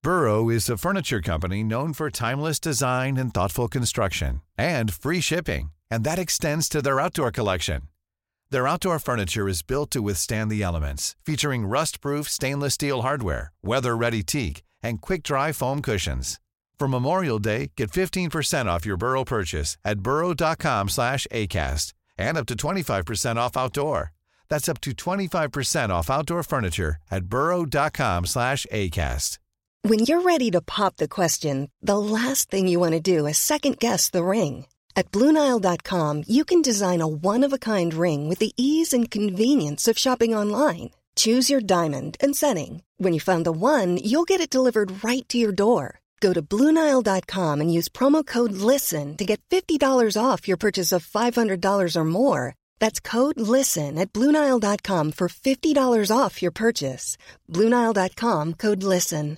Burrow is a furniture company known for timeless design and thoughtful construction, and free shipping, and that extends to their outdoor collection. Their outdoor furniture is built to withstand the elements, featuring rust-proof stainless steel hardware, weather-ready teak, and quick-dry foam cushions. For Memorial Day, get 15% off your Burrow purchase at burrow.com/acast, and up to 25% off outdoor. That's up to 25% off outdoor furniture at burrow.com/acast. When you're ready to pop the question, the last thing you want to do is second-guess the ring. At BlueNile.com, you can design a one-of-a-kind ring with the ease and convenience of shopping online. Choose your diamond and setting. When you find the one, you'll get it delivered right to your door. Go to BlueNile.com and use promo code LISTEN to get $50 off your purchase of $500 or more. That's code LISTEN at BlueNile.com for $50 off your purchase. BlueNile.com, code LISTEN.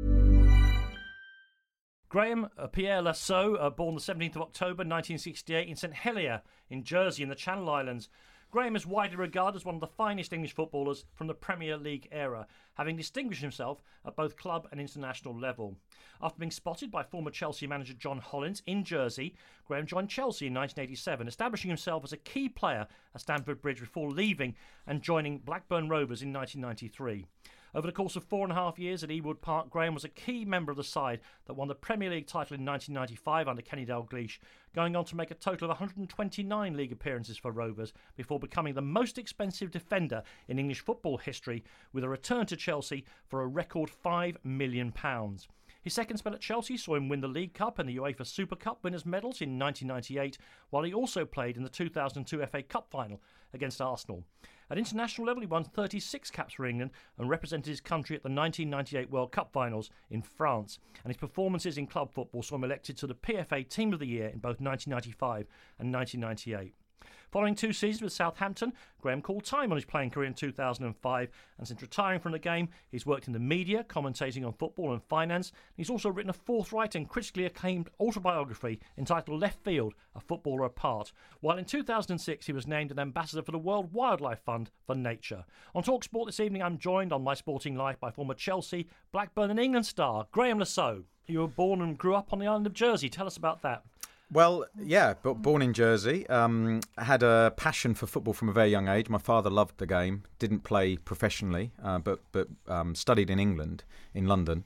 Graham Pierre Lassault, born the 17th of October 1968 in St Helier in Jersey in the Channel Islands. Graham is widely regarded as one of the finest English footballers from the Premier League era, having distinguished himself at both club and international level. After being spotted by former Chelsea manager John Hollins in Jersey, Graham joined Chelsea in 1987, establishing himself as a key player at Stamford Bridge before leaving and joining Blackburn Rovers in 1993. Over the course of 4.5 years at Ewood Park, Graham was a key member of the side that won the Premier League title in 1995 under Kenny Dalglish, going on to make a total of 129 league appearances for Rovers before becoming the most expensive defender in English football history, with a return to Chelsea for a record £5 million. His second spell at Chelsea saw him win the League Cup and the UEFA Super Cup winners' medals in 1998, while he also played in the 2002 FA Cup final against Arsenal. At international level, he won 36 caps for England and represented his country at the 1998 World Cup finals in France. And his performances in club football saw him elected to the PFA Team of the Year in both 1995 and 1998. Following 2 seasons with Southampton, Graham called time on his playing career in 2005, and since retiring from the game, he's worked in the media, commentating on football and finance. He's also written a forthright and critically acclaimed autobiography entitled Left Field, A Footballer Apart, while in 2006 he was named an ambassador for the World Wildlife Fund for Nature. On TalkSport this evening, I'm joined on My Sporting Life by former Chelsea, Blackburn and England star Graham Lassault. You were born and grew up on the island of Jersey. Tell us about that. Well, yeah, but born in Jersey, had a passion for football from a very young age. My father loved the game, didn't play professionally, but studied in England, in London,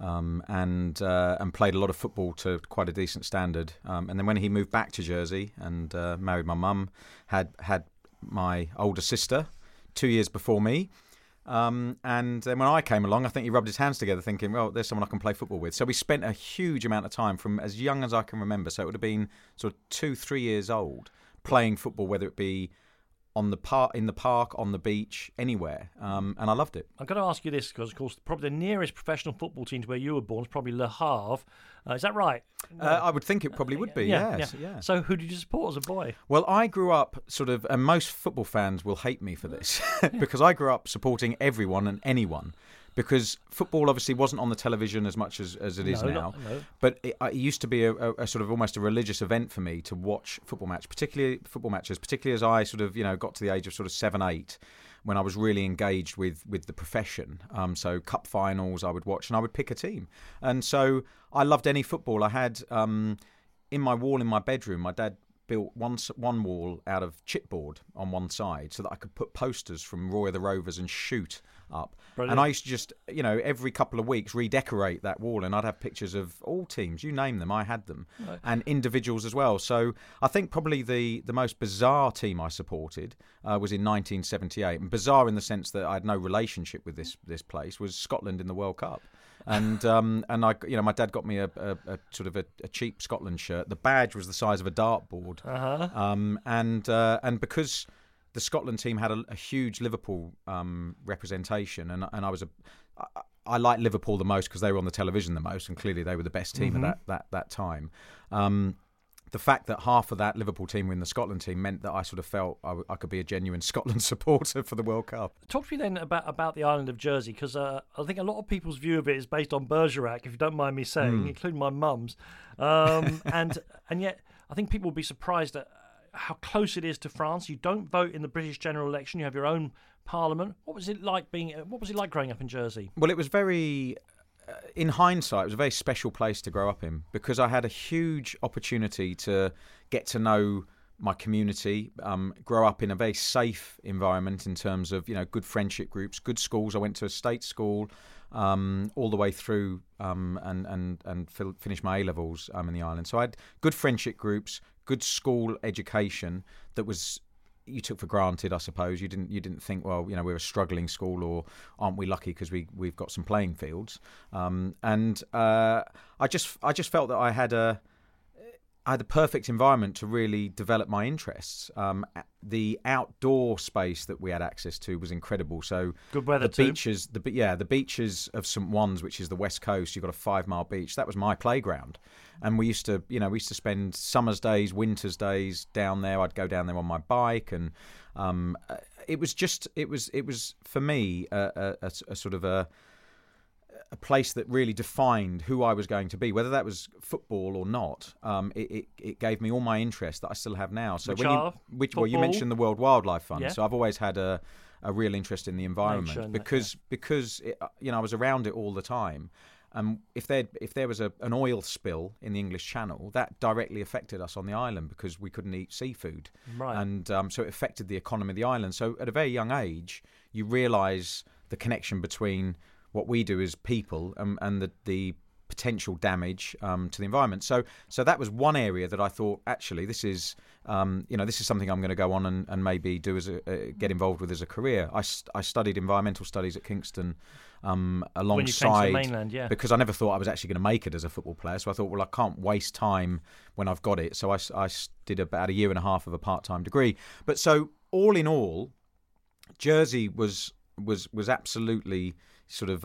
and played a lot of football to quite a decent standard. And then when he moved back to Jersey and married my mum, had my older sister 2 years before me. And then when I came along, I think he rubbed his hands together thinking, well, there's someone I can play football with. So we spent a huge amount of time from as young as I can remember. So it would have been sort of 2-3 years old playing football, whether it be on the in the park, on the beach, anywhere. And I loved it. I'm going to ask you this because, of course, probably the nearest professional football team to where you were born is probably Le Havre. Is that right? I would think it probably would be, yes. Yeah. So who did you support as a boy? Well, I grew up sort of, and most football fans will hate me for this, because I grew up supporting everyone and anyone. Because football obviously wasn't on the television as much as it is now. No. But it used to be a sort of almost a religious event for me to watch football matches, particularly as I sort of, got to the age of sort of 7, 8, when I was really engaged with the profession. So cup finals I would watch and I would pick a team. And so I loved any football. I had in my wall in my bedroom, my dad built one wall out of chipboard on one side so that I could put posters from Roy of the Rovers and shoot up. Brilliant. And I used to just, every couple of weeks redecorate that wall, and I'd have pictures of all teams, you name them, I had them, right. And individuals as well. So I think probably the most bizarre team I supported was in 1978, and bizarre in the sense that I had no relationship with this place, was Scotland in the World Cup. And I, my dad got me a sort of a cheap Scotland shirt. The badge was the size of a dartboard, and because the Scotland team had a huge Liverpool representation, and I liked Liverpool the most because they were on the television the most, and clearly they were the best team at that time. The fact that half of that Liverpool team were in the Scotland team meant that I sort of felt I could be a genuine Scotland supporter for the World Cup. Talk to me then about the island of Jersey, because I think a lot of people's view of it is based on Bergerac, if you don't mind me saying, including my mum's. And yet I think people will be surprised at how close it is to France. You don't vote in the British general election. You have your own parliament. What was it like growing up in Jersey? Well, it was very in hindsight, it was a very special place to grow up in because I had a huge opportunity to get to know my community, grow up in a very safe environment in terms of, good friendship groups, good schools. I went to a state school all the way through and finished my A-levels in the island. So I had good friendship groups, good school education that was you took for granted, I suppose. You didn't think, well, we're a struggling school, or aren't we lucky because we've got some playing fields. And I just felt that I had the perfect environment to really develop my interests. The outdoor space that we had access to was incredible. So good weather the beaches, the beaches of St. Wands, which is the west coast. You've got a 5-mile beach. That was my playground, and we used to spend summer's days, winter's days down there. I'd go down there on my bike, and it was for me a sort of a place that really defined who I was going to be, whether that was football or not. It gave me all my interests that I still have now. So you mentioned the World Wildlife Fund. Yeah. So I've always had a real interest in the environment because I was around it all the time. If there was an oil spill in the English Channel, that directly affected us on the island because we couldn't eat seafood, right? And so it affected the economy of the island. So at a very young age, you realise the connection between what we do as people and the potential damage to the environment. So that was one area that I thought, actually, this is something I'm going to go on and maybe do get involved with as a career. I studied environmental studies at Kingston alongside, when you came to the mainland, yeah, because I never thought I was actually going to make it as a football player. So I thought, well, I can't waste time when I've got it. So I did about a year and a half of a part-time degree. But so all in all, Jersey was absolutely sort of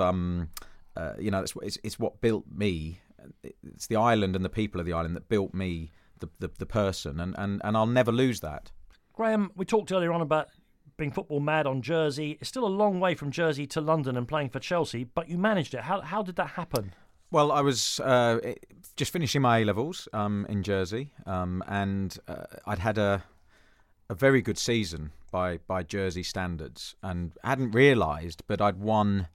it's what built me. It's the island and the people of the island that built me, the person, and I'll never lose that. Graham, we talked earlier on about being football mad on Jersey. It's still a long way from Jersey to London and playing for Chelsea, but you managed it. How did that happen? Well, I was just finishing my A-levels in Jersey, and I'd had a very good season by Jersey standards, and I hadn't realised, but I'd won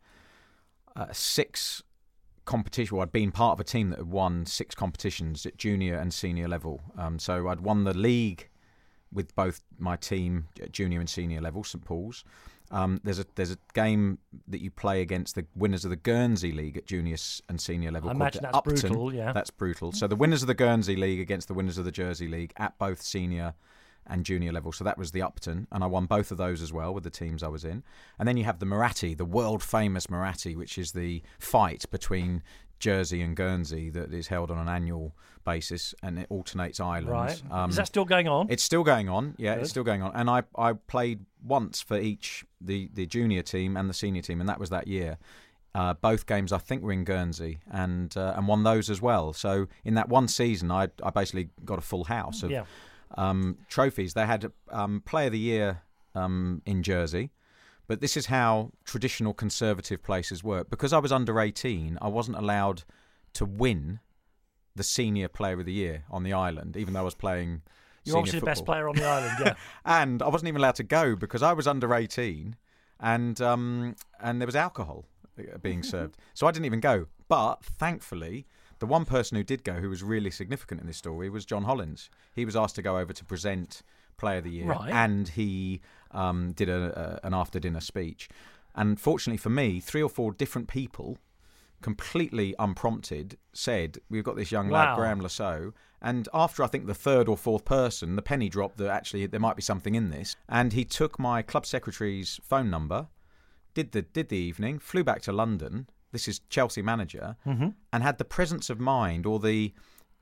6 competitions. Well, I'd been part of a team that had won 6 competitions at junior and senior level. So I'd won the league with both my team at junior and senior level, St Paul's. There's a game that you play against the winners of the Guernsey League at junior and senior level. I imagine that's Upton. brutal, yeah. That's brutal. So the winners of the Guernsey League against the winners of the Jersey League at both senior and junior level. So that was the Upton, and I won both of those as well with the teams I was in. And then you have the Moratti, the world famous Moratti, which is the fight between Jersey and Guernsey that is held on an annual basis, and it alternates islands. Right. Is that still going on? It's still going on. Yeah, Good. It's still going on. And I played once for each, the junior team and the senior team, and that was that year. Both games I think were in Guernsey, and won those as well. So in that one season, I basically got a full house of trophies. They had Player of the Year in Jersey, but this is how traditional conservative places work. Because I was under 18, I wasn't allowed to win the Senior Player of the Year on the island, even though I was playing You're obviously the best player on the island, yeah. And I wasn't even allowed to go because I was under 18, and there was alcohol being served. So I didn't even go. But thankfully, the one person who did go, who was really significant in this story, was John Hollins. He was asked to go over to present Player of the Year, right, and he did an after-dinner speech. And fortunately for me, 3 or 4 different people, completely unprompted, said, we've got this young lad, Graham Lasso. And after, I think, the 3rd or 4th person, the penny dropped that actually there might be something in this. And he took my club secretary's phone number, did the evening, flew back to London, this is Chelsea manager, and had the presence of mind, or the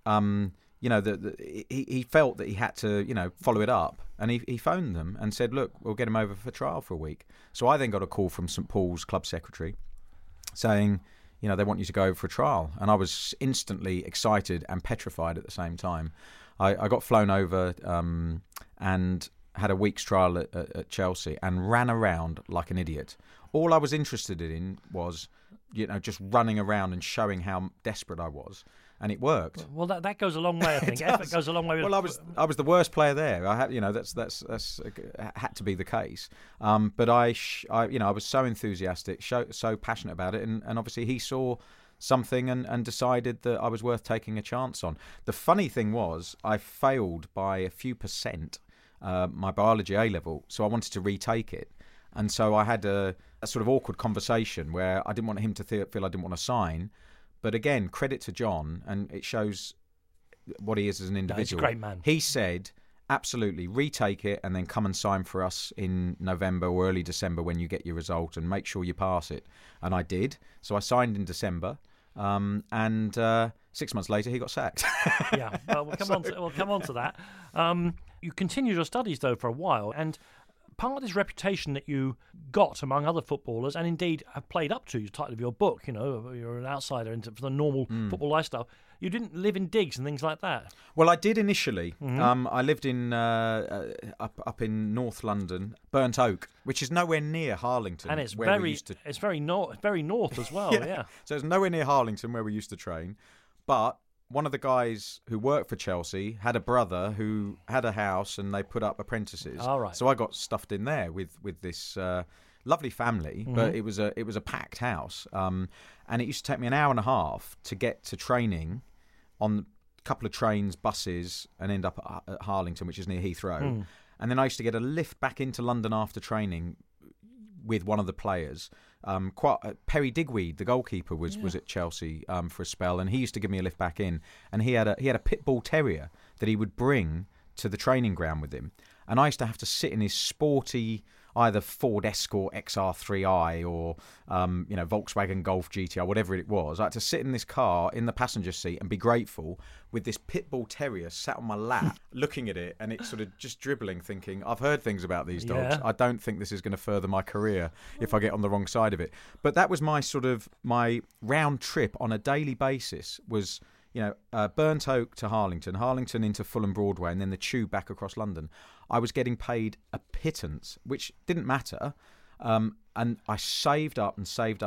he felt that he had to, follow it up, and he phoned them and said, look, we'll get him over for trial for a week. So I then got a call from St Paul's club secretary saying, they want you to go over for a trial. And I was instantly excited and petrified at the same time. I got flown over and had a week's trial at Chelsea and ran around like an idiot. All I was interested in was, just running around and showing how desperate I was. And it worked. Well, that goes a long way, I think. Effort goes a long way. Well, I was the worst player there. I had, that's had to be the case. But I was so enthusiastic, so passionate about it, and obviously he saw something and decided that I was worth taking a chance on. The funny thing was I failed by a few percent my biology A-level, so I wanted to retake it. And so I had a sort of awkward conversation where I didn't want him to feel I didn't want to sign. But again, credit to John, and it shows what he is as an individual. He's a great man. He said, absolutely, retake it and then come and sign for us in November or early December when you get your result, and make sure you pass it. And I did. So I signed in December, and 6 months later he got sacked. Yeah, well, we'll come on to that. You continued your studies, though, for a while, and part of this reputation that you got among other footballers, and indeed have played up to, the title of your book, you're an outsider into the normal football lifestyle. You didn't live in digs and things like that. Well, I did initially. I lived in up in North London, Burnt Oak, which is nowhere near Harlington, and it's where we used to. It's very north as well. Yeah. So it's nowhere near Harlington where we used to train, but one of the guys who worked for Chelsea had a brother who had a house, and they put up apprentices. All right. So I got stuffed in there with this lovely family, but it was a packed house, and it used to take me an hour and a half to get to training on a couple of trains, buses, and end up at Harlington, which is near Heathrow. And then I used to get a lift back into London after training with one of the players. Perry Digweed, the goalkeeper, was at Chelsea for a spell, and he used to give me a lift back in. And he had a pit bull terrier that he would bring to the training ground with him. And I used to have to sit in his sporty either Ford Escort XR3i or Volkswagen Golf GTR, whatever it was. I had to sit in this car in the passenger seat and be grateful with this pit bull terrier sat on my lap looking at it, and it's sort of just dribbling, thinking, I've heard things about these dogs. I don't think this is going to further my career if I get on the wrong side of it. But that was my round trip on a daily basis was Burnt Oak to Harlington, Harlington into Fulham Broadway, and then the tube back across London. I was getting paid a pittance, which didn't matter. And I saved up, and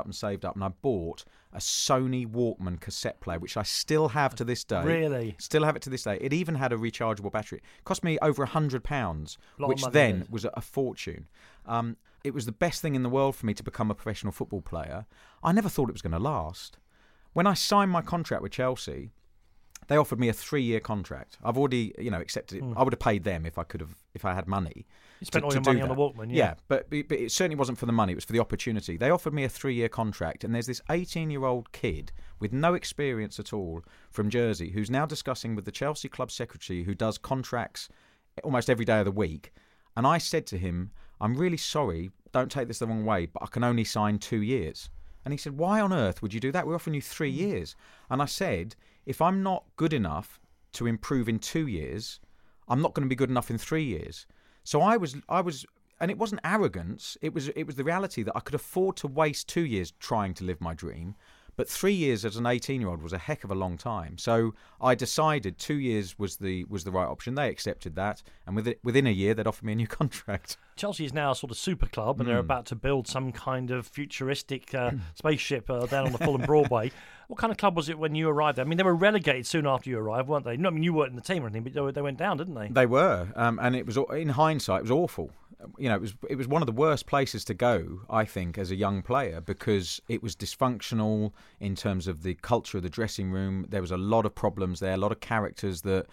I bought a Sony Walkman cassette player, which I still have to this day. Really? Still have it to this day. It even had a rechargeable battery. It cost me over £100, which then was a fortune. It was the best thing in the world for me to become a professional football player. I never thought it was going to last. When I signed my contract with Chelsea, they offered me a 3-year contract. I've already, accepted it. I would have paid them if I had money. You spent all your money on the Walkman, yeah. But it certainly wasn't for the money. It was for the opportunity. They offered me a 3-year contract, and there's this 18-year-old kid with no experience at all from Jersey who's now discussing with the Chelsea club secretary, who does contracts almost every day of the week. And I said to him, I'm really sorry, don't take this the wrong way, but I can only sign 2 years. And he said, why on earth would you do that? We're offering you 3 years. And I said, if I'm not good enough to improve in 2 years, I'm not going to be good enough in 3 years. So I was, and it wasn't arrogance. It was the reality that I could afford to waste 2 years trying to live my dream. But 3 years as an 18-year-old was a heck of a long time. So I decided 2 years was the right option. They accepted that, and within a year they'd offered me a new contract. Chelsea is now a sort of super club, and they're about to build some kind of futuristic spaceship down on the Fulham Broadway. What kind of club was it when you arrived there? I mean, they were relegated soon after you arrived, weren't they? No, I mean, you weren't in the team or anything, but they went down, didn't they? They were, and it was, in hindsight, it was awful. It was one of the worst places to go, I think, as a young player, because it was dysfunctional in terms of the culture of the dressing room. There was a lot of problems there, a lot of characters that,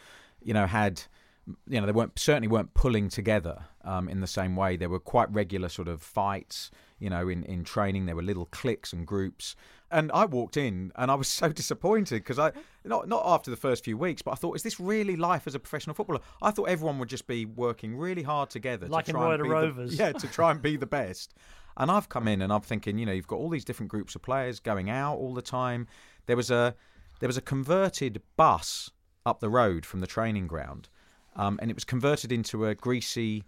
they certainly weren't pulling together in the same way. There were quite regular sort of fights, in training. There were little cliques and groups. And I walked in and I was so disappointed because not after the first few weeks, but I thought, is this really life as a professional footballer? I thought everyone would just be working really hard together. Like in Royal Rovers. To try and be the best. And I've come in and I'm thinking, you've got all these different groups of players going out all the time. There was a converted bus up the road from the training ground, and it was converted into a greasy...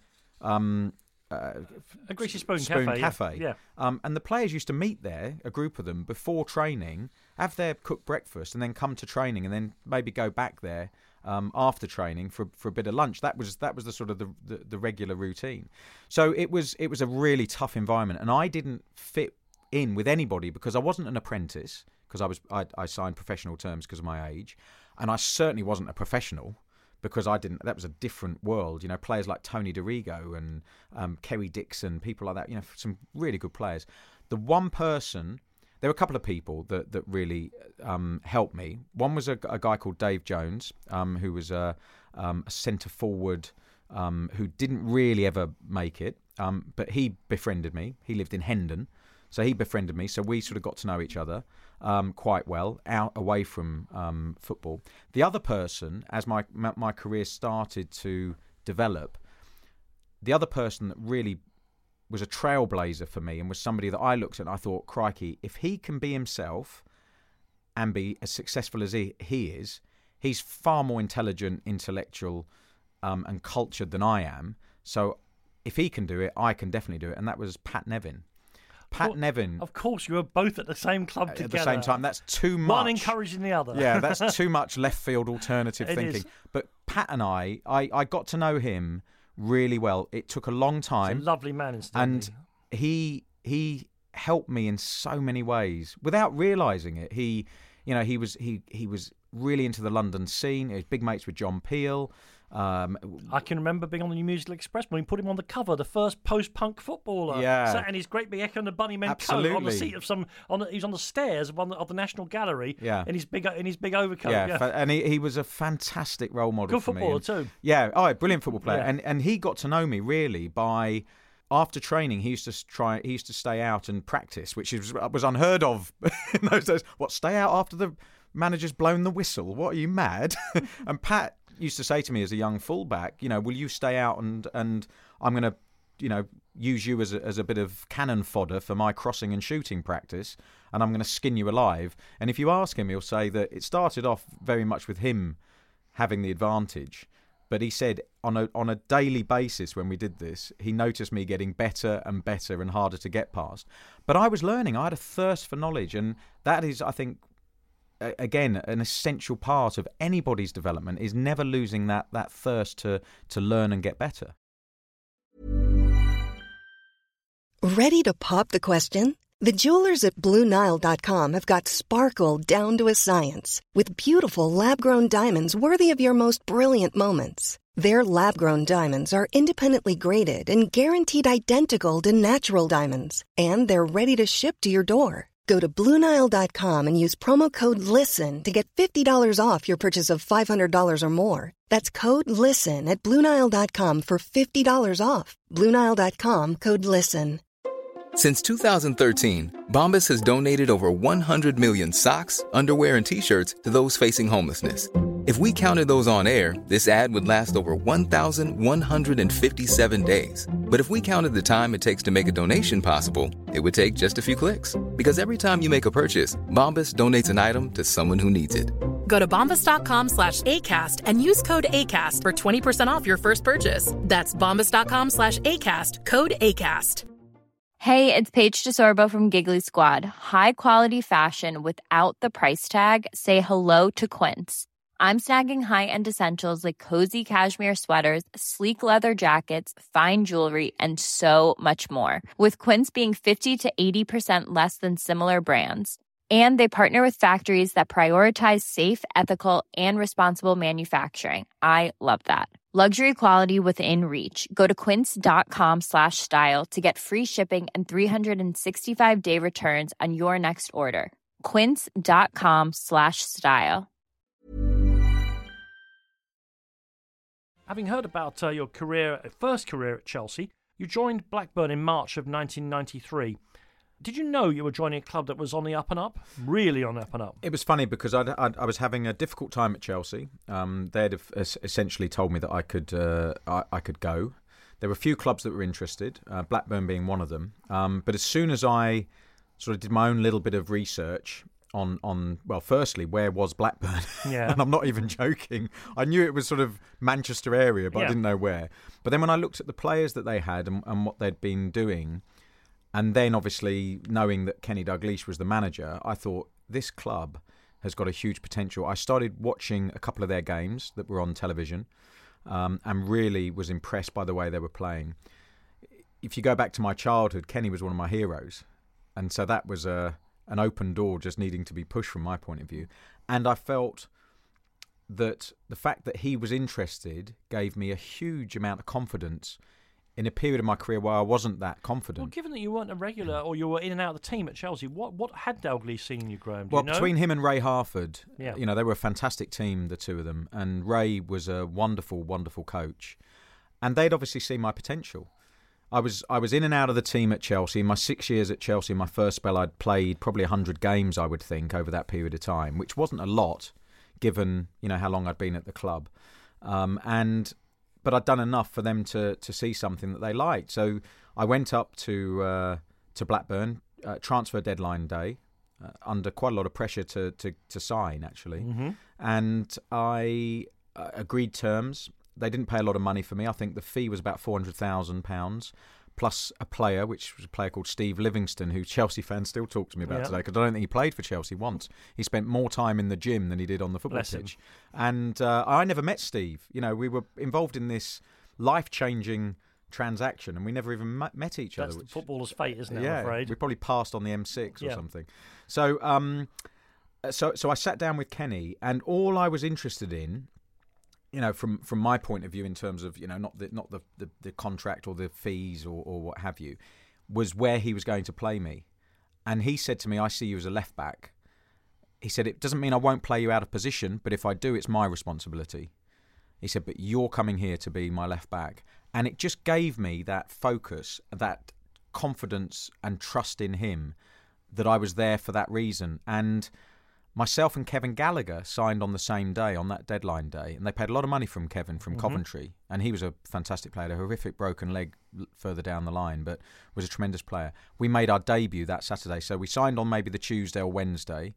a greasy spoon cafe. Yeah. And the players used to meet there, a group of them, before training, have their cooked breakfast, and then come to training, and then maybe go back there after training for a bit of lunch. That was the sort of the regular routine. So it was a really tough environment, and I didn't fit in with anybody because I wasn't an apprentice, because I signed professional terms because of my age, and I certainly wasn't a professional. Because that was a different world. Players like Tony DiRigo and Kerry Dixon, people like that, some really good players. The one person there were a couple of people that really helped me. One was a guy called Dave Jones, who was a centre forward who didn't really ever make it, but he befriended me. He lived in Hendon, so he befriended me. So we sort of got to know each other quite well, away from football. The other person, as my career started to develop, the other person that really was a trailblazer for me and was somebody that I looked at and I thought, crikey, if he can be himself and be as successful as he is, he's far more intelligent, intellectual, and cultured than I am. So if he can do it, I can definitely do it. And that was Pat Nevin. Nevin. Of course, you were both at the same club together. At the same time. That's too much. One encouraging the other. Yeah, that's too much left field alternative thinking. Is. But Pat and I got to know him really well. It took a long time. He's a lovely man, and he helped me in so many ways without realising it. He was really into the London scene. He was big mates with John Peel. I can remember being on the New Musical Express when we put him on the cover, the first post-punk footballer. Yeah, sat in his great big Echo and the Bunnymen coat on the seat of he was on the stairs of the National Gallery. Yeah. in his big overcoat. Yeah. And he was a fantastic role model. Good for footballer me. too. Yeah, brilliant football player. Yeah. And he got to know me really by. After training, he used to stay out and practice, which was unheard of in those days. What, stay out after the manager's blown the whistle? What, are you mad? And Pat used to say to me as a young fullback, will you stay out and I'm going to, use you as a bit of cannon fodder for my crossing and shooting practice, and I'm going to skin you alive. And if you ask him, he'll say that it started off very much with him having the advantage. But he said on a daily basis when we did this, he noticed me getting better and better and harder to get past. But I was learning. I had a thirst for knowledge. And that is, I think, again, an essential part of anybody's development is never losing that thirst to learn and get better. Ready to pop the question? The jewelers at BlueNile.com have got sparkle down to a science with beautiful lab-grown diamonds worthy of your most brilliant moments. Their lab-grown diamonds are independently graded and guaranteed identical to natural diamonds, and they're ready to ship to your door. Go to BlueNile.com and use promo code LISTEN to get $50 off your purchase of $500 or more. That's code LISTEN at BlueNile.com for $50 off. BlueNile.com, code LISTEN. Since 2013, Bombas has donated over 100 million socks, underwear, and T-shirts to those facing homelessness. If we counted those on air, this ad would last over 1,157 days. But if we counted the time it takes to make a donation possible, it would take just a few clicks. Because every time you make a purchase, Bombas donates an item to someone who needs it. Go to bombas.com/ACAST and use code ACAST for 20% off your first purchase. That's bombas.com/ACAST, code ACAST. Hey, it's Paige DeSorbo from Giggly Squad. High quality fashion without the price tag. Say hello to Quince. I'm snagging high-end essentials like cozy cashmere sweaters, sleek leather jackets, fine jewelry, and so much more. With Quince being 50 to 80% less than similar brands. And they partner with factories that prioritize safe, ethical, and responsible manufacturing. I love that. Luxury quality within reach. Go to quince.com/style to get free shipping and 365-day returns on your next order. Quince.com/style. Having heard about your first career at Chelsea, you joined Blackburn in March of 1993. Did you know you were joining a club that was on the up and up? Really on the up and up? It was funny because I was having a difficult time at Chelsea. They'd essentially told me that I could go. There were a few clubs that were interested, Blackburn being one of them. But as soon as I sort of did my own little bit of research on firstly, where was Blackburn? Yeah. And I'm not even joking. I knew it was sort of Manchester area, but I didn't know where. But then when I looked at the players that they had and what they'd been doing, and then obviously knowing that Kenny Dalglish was the manager, I thought this club has got a huge potential. I started watching a couple of their games that were on television and really was impressed by the way they were playing. If you go back to my childhood, Kenny was one of my heroes. And so that was an open door just needing to be pushed from my point of view. And I felt that the fact that he was interested gave me a huge amount of confidence in a period of my career where I wasn't that confident. Well, given that you weren't a regular or you were in and out of the team at Chelsea, what had Dalglish seen in you, Graham? Do you know? Between him and Ray Harford, yeah. They were a fantastic team, the two of them, and Ray was a wonderful, wonderful coach, and they'd obviously seen my potential. I was in and out of the team at Chelsea. In my 6 years at Chelsea, my first spell, I'd played probably 100 games, I would think, over that period of time, which wasn't a lot, given how long I'd been at the club, but I'd done enough for them to see something that they liked. So I went up to Blackburn, transfer deadline day, under quite a lot of pressure to sign, actually. Mm-hmm. And I agreed terms. They didn't pay a lot of money for me. I think the fee was about £400,000, plus a player, which was a player called Steve Livingston, who Chelsea fans still talk to me about today, because I don't think he played for Chelsea once. He spent more time in the gym than he did on the football pitch. And I never met Steve. We were involved in this life-changing transaction, and we never even met each other. That's footballer's fate, isn't it, yeah, I'm afraid? We probably passed on the M6 or something. So, so I sat down with Kenny, and all I was interested in, from my point of view, in terms of not the contract or the fees or what have you, was where he was going to play me. And he said to me, "I see you as a left back." He said, "It doesn't mean I won't play you out of position, but if I do, it's my responsibility." He said, "But you're coming here to be my left back." And it just gave me that focus, that confidence and trust in him, that I was there for that reason. And myself and Kevin Gallagher signed on the same day, on that deadline day, and they paid a lot of money from Kevin from Coventry, and he was a fantastic player, a horrific broken leg further down the line, but was a tremendous player. We made our debut that Saturday, so we signed on maybe the Tuesday or Wednesday.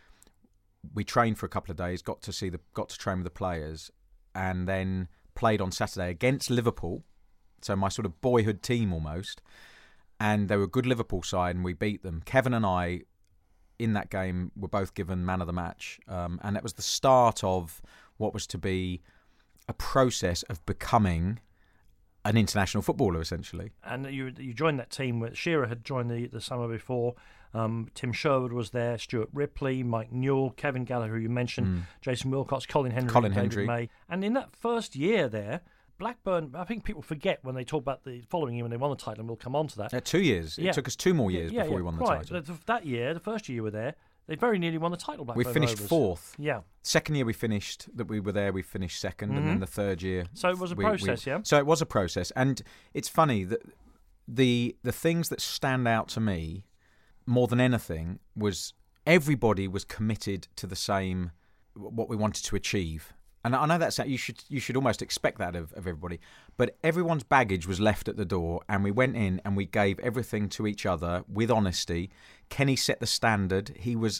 We trained for a couple of days, got to train with the players, and then played on Saturday against Liverpool, so my sort of boyhood team almost, and they were a good Liverpool side, and we beat them. Kevin and I, in that game, were both given man of the match, and it was the start of what was to be a process of becoming an international footballer, essentially. And you joined that team where Shearer had joined the summer before. Tim Sherwood was there, Stuart Ripley, Mike Newell, Kevin Gallagher, who you mentioned, Jason Wilcox, Colin Hendry, David May. And in that first year there, Blackburn, I think people forget when they talk about the following year when they won the title, and we'll come on to that. 2 years. It took us 2 more years before we won the title. But that year, the first year you were there, they very nearly won the title, Blackburn We finished Rovers. fourth. Yeah. Second year we finished, that we were there, we finished second, and then the third year... So it was a process, yeah? So it was a process. And it's funny that the things that stand out to me more than anything was everybody was committed to the same, what we wanted to achieve. And I know that's you should almost expect that of everybody, but everyone's baggage was left at the door, and we went in and we gave everything to each other with honesty. Kenny set the standard. He was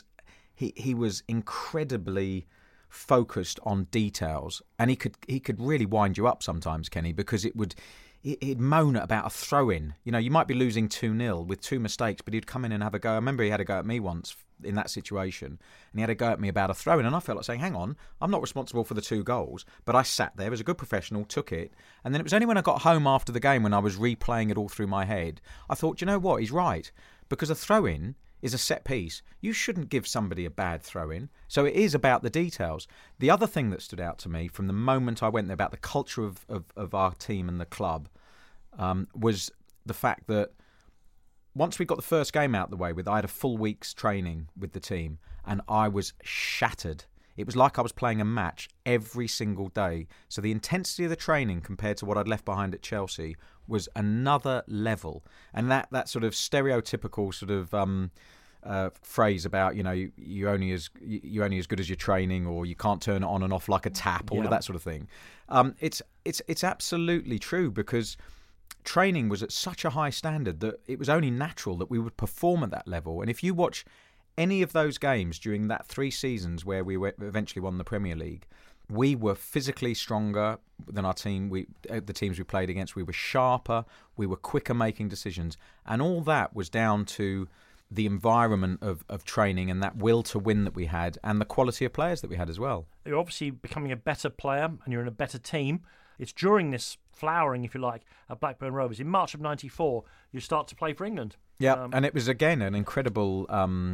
incredibly focused on details, and he could really wind you up sometimes, Kenny, because he'd moan about a throw-in. You might be losing 2-0 with 2 mistakes, but he'd come in and have a go. I remember he had a go at me once in that situation, and he had a go at me about a throw-in, and I felt like saying, hang on, I'm not responsible for the 2 goals, but I sat there as a good professional, took it, and then it was only when I got home after the game, when I was replaying it all through my head, I thought, you know what, he's right, because a throw-in is a set piece. You shouldn't give somebody a bad throw-in. So it is about the details. The other thing that stood out to me from the moment I went there about the culture of our team and the club was the fact that once we got the first game out of the way, I had a full week's training with the team, and I was shattered. It was like I was playing a match every single day. So the intensity of the training compared to what I'd left behind at Chelsea was another level. And that sort of stereotypical sort of phrase about you're only as good as your training, or you can't turn it on and off like a tap, all of that sort of thing. It's absolutely true, because training was at such a high standard that it was only natural that we would perform at that level. And if you watch any of those games during that 3 seasons where we eventually won the Premier League, we were physically stronger than our team. The teams we played against, we were sharper, we were quicker making decisions, and all that was down to the environment of training and that will to win that we had, and the quality of players that we had as well. You're obviously becoming a better player, and you're in a better team. It's during this flowering, if you like, at Blackburn Rovers. In March of '94, you start to play for England. Yeah, and it was, again, an incredibly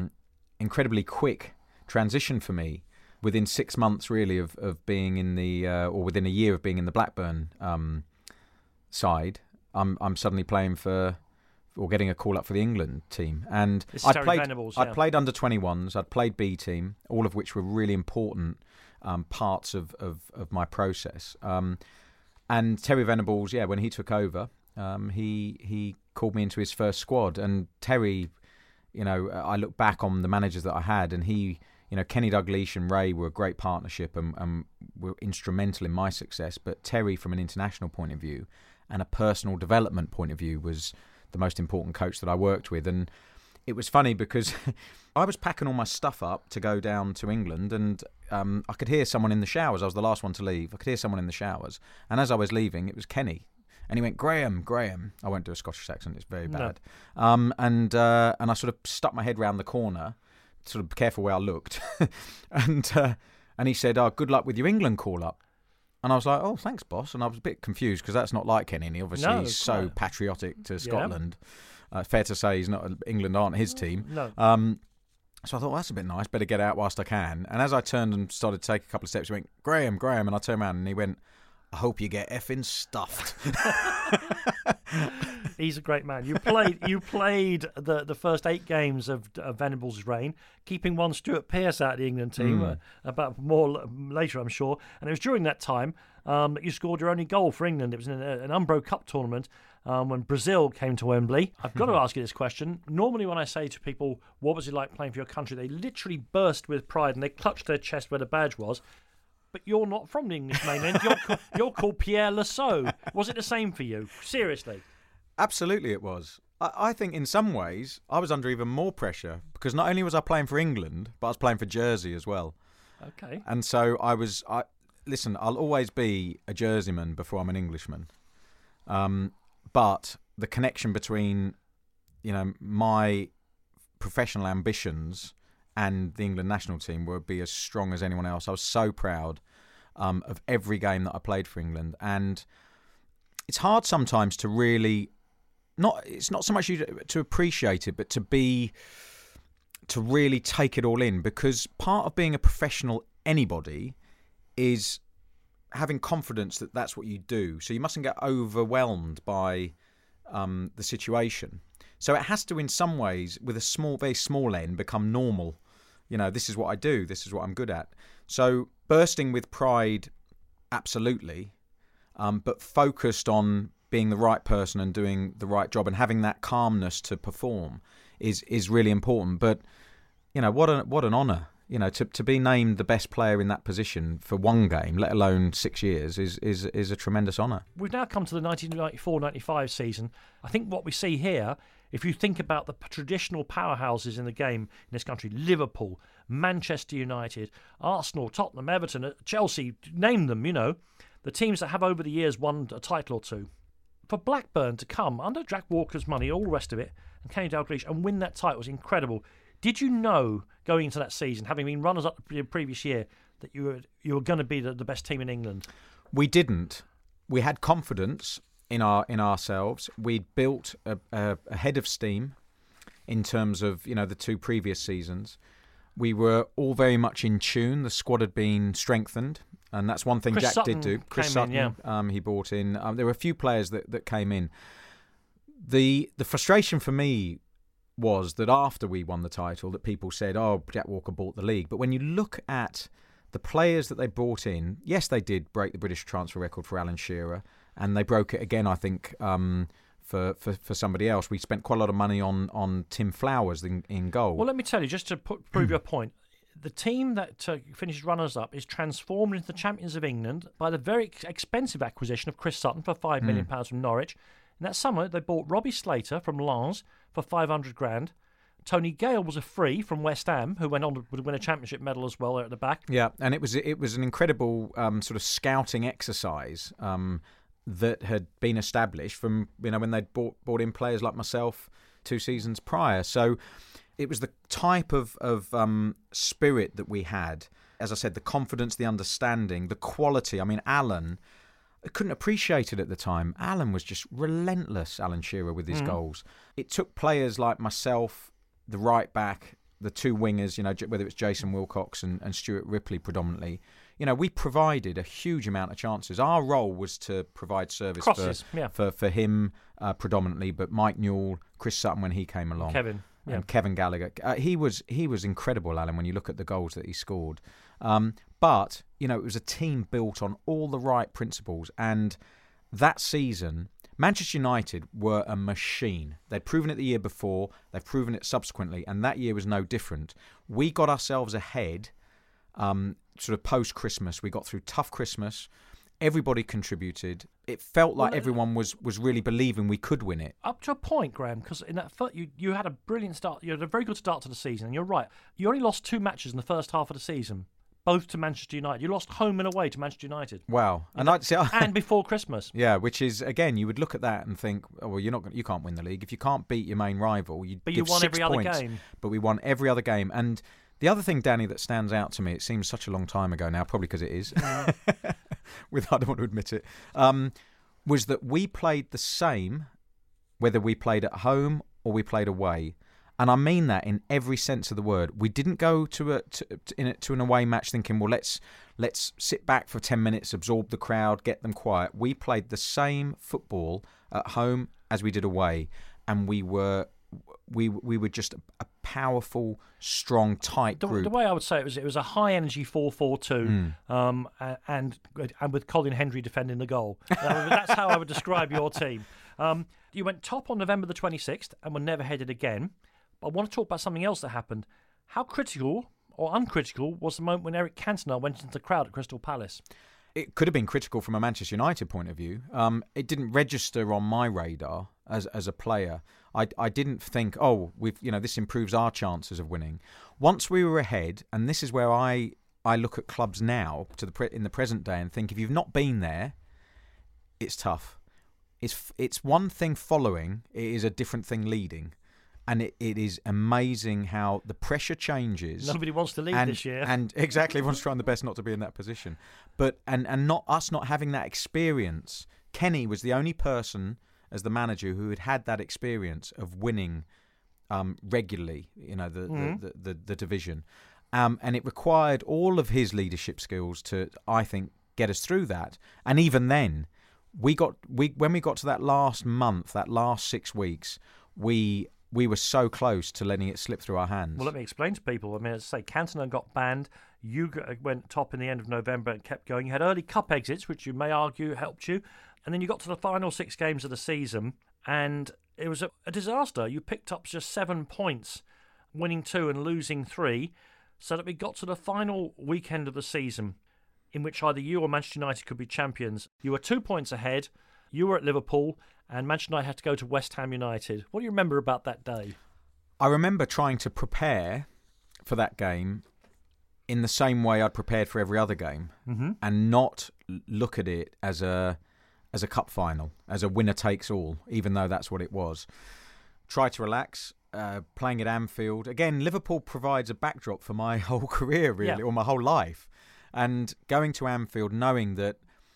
quick transition for me. Within 6 months, really, of being in the, or within a year of being in the Blackburn side, I'm suddenly playing for, or getting a call up for the England team. And I'd played under 21s, I'd played B team, all of which were really important parts of my process. And Terry Venables, when he took over, he called me into his first squad. And Terry, I look back on the managers that I had, and he, Kenny Dalglish and Ray were a great partnership and were instrumental in my success. But Terry, from an international point of view and a personal development point of view, was the most important coach that I worked with. And it was funny because I was packing all my stuff up to go down to England, and I could hear someone in the showers. I was the last one to leave. I could hear someone in the showers. And as I was leaving, it was Kenny. And he went, Graham. I won't do a Scottish accent. It's very bad. No. And I sort of stuck my head round the corner, sort of careful where I looked. and he said, good luck with your England call-up. And I was like, oh, thanks, boss. And I was a bit confused because that's not like Kenny. And he's so patriotic to Scotland. Yeah. Fair to say England aren't his team. No. So I thought, well, that's a bit nice. Better get out whilst I can. And as I turned and started to take a couple of steps, he went, Graham. And I turned around and he went, I hope you get effing stuffed. He's a great man. You played the first 8 games of Venables' reign, keeping one Stuart Pearce out of the England team, about more later, I'm sure. And it was during that time that you scored your only goal for England. It was in an Umbro Cup tournament when Brazil came to Wembley. I've got to ask you this question. Normally when I say to people, what was it like playing for your country, they literally burst with pride and they clutched their chest where the badge was. But you're not from the English mainland. You're called Pierre Lassault. Was it the same for you? Seriously? Absolutely it was. I think in some ways I was under even more pressure because not only was I playing for England, but I was playing for Jersey as well. Okay. And so listen, I'll always be a Jerseyman before I'm an Englishman. But the connection between, my professional ambitions and the England national team would be as strong as anyone else. I was so proud of every game that I played for England. And it's hard sometimes to really, it's not so much to appreciate it, but to really take it all in, because part of being a professional anybody is having confidence that that's what you do. So you mustn't get overwhelmed by the situation. So it has to, in some ways, with a very small n, become normal. This is what I do. This is what I'm good at. So bursting with pride, absolutely, but focused on being the right person and doing the right job and having that calmness to perform is really important. But what an honour. To be named the best player in that position for one game, let alone 6 years, is a tremendous honour. We've now come to the 1994-95 season. I think what we see here, if you think about the traditional powerhouses in the game in this country, Liverpool, Manchester United, Arsenal, Tottenham, Everton, Chelsea, name them, the teams that have over the years won a title or two. For Blackburn to come under Jack Walker's money, all the rest of it, and Kenny Dalglish, and win that title was incredible. Did you know going into that season, having been runners-up the previous year, that you were going to be the best team in England? We didn't. We had confidence in ourselves. We'd built a head of steam in terms of the 2 previous seasons. We were all very much in tune. The squad had been strengthened, and that's one thing Jack did do. Chris Sutton, he brought in. There were a few players that came in. The frustration for me was that after we won the title, that people said, oh, Jack Walker bought the league. But when you look at the players that they brought in, yes, they did break the British transfer record for Alan Shearer, and they broke it again, I think, for somebody else. We spent quite a lot of money on Tim Flowers in goal. Well, let me tell you, just to prove your point, the team that finished runners-up is transformed into the champions of England by the very expensive acquisition of Chris Sutton for £5 million from Norwich. In that summer, they bought Robbie Slater from Lens for $500,000. Tony Gale was a free from West Ham, who went on to win a championship medal as well there at the back. Yeah, and it was an incredible sort of scouting exercise that had been established from when they'd brought in players like myself 2 seasons prior. So it was the type of spirit that we had. As I said, the confidence, the understanding, the quality. I mean, Alan, I couldn't appreciate it at the time. Alan was just relentless, Alan Shearer, with his goals. It took players like myself, the right back, the two wingers, whether it's Jason Wilcox and Stuart Ripley predominantly, we provided a huge amount of chances. Our role was to provide service for him predominantly, but Mike Newell, Chris Sutton when he came along, and Kevin Gallagher. He was incredible, Alan, when you look at the goals that he scored. But it was a team built on all the right principles, and that season, Manchester United were a machine. They'd proven it the year before, they've proven it subsequently, and that year was no different. We got ourselves ahead sort of post-Christmas. We got through tough Christmas. Everybody contributed. It felt like everyone was really believing we could win it. Up to a point, Graham, because in that first, you had a brilliant start. You had a very good start to the season, and you're right. You only lost 2 matches in the first half of the season, both to Manchester United. You lost home and away to Manchester United. Wow. And before Christmas. Yeah, which is, again, you would look at that and think, you can't win the league. If you can't beat your main rival, but you won every other game. But we won every other game. And the other thing, Danny, that stands out to me, it seems such a long time ago now, probably because it is, I don't want to admit it, was that we played the same whether we played at home or we played away. And I mean that in every sense of the word. We didn't go to an away match thinking, well, let's sit back for 10 minutes, absorb the crowd, get them quiet. We played the same football at home as we did away, and we were just a powerful, strong, tight group. The way I would say it was a high energy 4-4-2, and with Colin Hendry defending the goal. That's how I would describe your team. You went top on November the 26th and were never headed again. But I want to talk about something else that happened. How critical or uncritical was the moment when Eric Cantona went into the crowd at Crystal Palace? It could have been critical from a Manchester United point of view. It didn't register on my radar as a player. I didn't think, this improves our chances of winning. Once we were ahead, and this is where I look at clubs now in the present day and think, if you've not been there, it's tough. It's one thing following, it is a different thing leading. And it is amazing how the pressure changes. Nobody wants to lead this year. And exactly, everyone's trying their best not to be in that position. But and not us not having that experience. Kenny was the only person as the manager who had that experience of winning regularly, the division. And it required all of his leadership skills to, I think, get us through that. And even then, when we got to that last month, that last 6 weeks, we were so close to letting it slip through our hands. Well, let me explain to people. I mean, as I say, Cantona got banned. You went top in the end of November and kept going. You had early cup exits, which you may argue helped you. And then you got to the final 6 games of the season, and it was a disaster. You picked up just 7 points, winning 2 and losing 3, so that we got to the final weekend of the season, in which either you or Manchester United could be champions. You were 2 points ahead. You were at Liverpool, and Manchester United had to go to West Ham United. What do you remember about that day? I remember trying to prepare for that game in the same way I'd prepared for every other game, and not look at it as a cup final, as a winner takes all, even though that's what it was. Try to relax, playing at Anfield. Again, Liverpool provides a backdrop for my whole career, really, or my whole life. And going to Anfield knowing that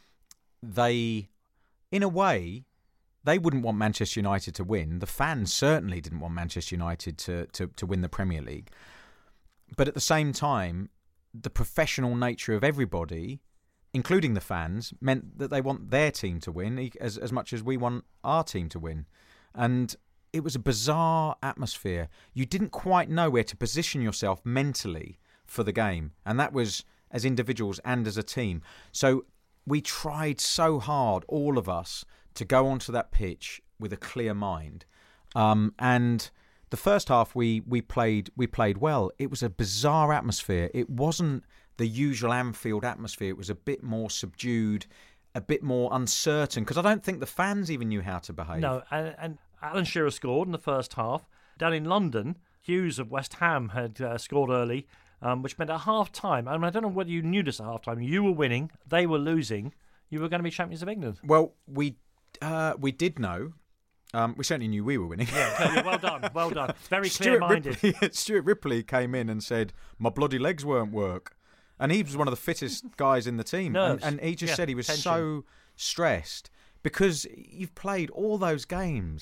they, in a way, they wouldn't want Manchester United to win. The fans certainly didn't want Manchester United to win the Premier League. But at the same time, the professional nature of everybody, including the fans, meant that they want their team to win as much as we want our team to win. And it was a bizarre atmosphere. You didn't quite know where to position yourself mentally for the game. And that was as individuals and as a team. So we tried so hard, all of us, to go onto that pitch with a clear mind. And the first half we played well. It was a bizarre atmosphere. It wasn't the usual Anfield atmosphere. It was a bit more subdued, a bit more uncertain, because I don't think the fans even knew how to behave. No, and Alan Shearer scored in the first half. Down in London, Hughes of West Ham had scored early, which meant at half-time, I don't know whether you knew this at half-time, you were winning, they were losing, you were going to be champions of England. Well, we did know. We certainly knew we were winning. Yeah, well done. Very clear-minded. Stuart Ripley came in and said, my bloody legs won't work. And he was one of the fittest guys in the team. And he just said he was so stressed because you've played all those games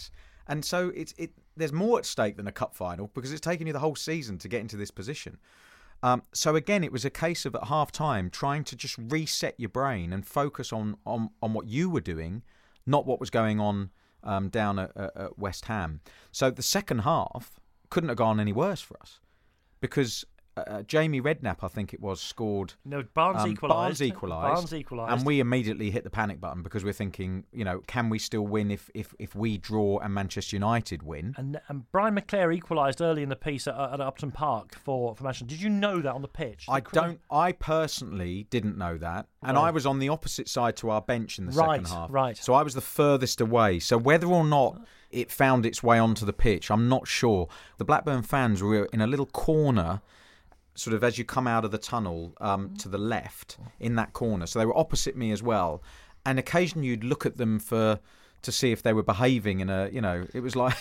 And so there's more at stake than a cup final because it's taken you the whole season to get into this position. So again, it was a case of at half-time trying to just reset your brain and focus on what you were doing, not what was going on down at West Ham. So the second half couldn't have gone any worse for us because Jamie Redknapp, I think it was, scored. No, Barnes equalised. Barnes equalised. And we immediately hit the panic button because we're thinking, can we still win if we draw and Manchester United win? And Brian McClare equalised early in the piece at Upton Park for Manchester. Did you know that on the pitch? I personally didn't know that. And I was on the opposite side to our bench in the second half. Right. So I was the furthest away. So whether or not it found its way onto the pitch, I'm not sure. The Blackburn fans were in a little corner, sort of as you come out of the tunnel to the left in that corner. So they were opposite me as well. And occasionally you'd look at them to see if they were behaving in a, it was like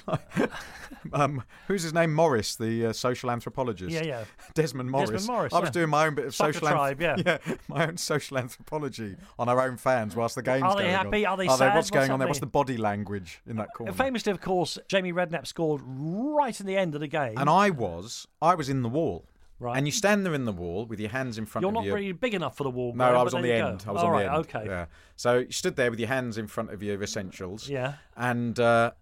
who's his name? Morris, the social anthropologist. Yeah. Desmond Morris. I was doing my own bit of my own social anthropology on our own fans whilst the game's going on. Are they happy? Are they sad? What's going on there? What's the body language in that corner? Famously, of course, Jamie Redknapp scored right in the end of the game. And I was in the wall. Right. And you stand there in the wall with your hands in front of you. You're not really big enough for the wall. No, I was on the end. I was on the end. Okay. Yeah. So you stood there with your hands in front of your essentials. Yeah. And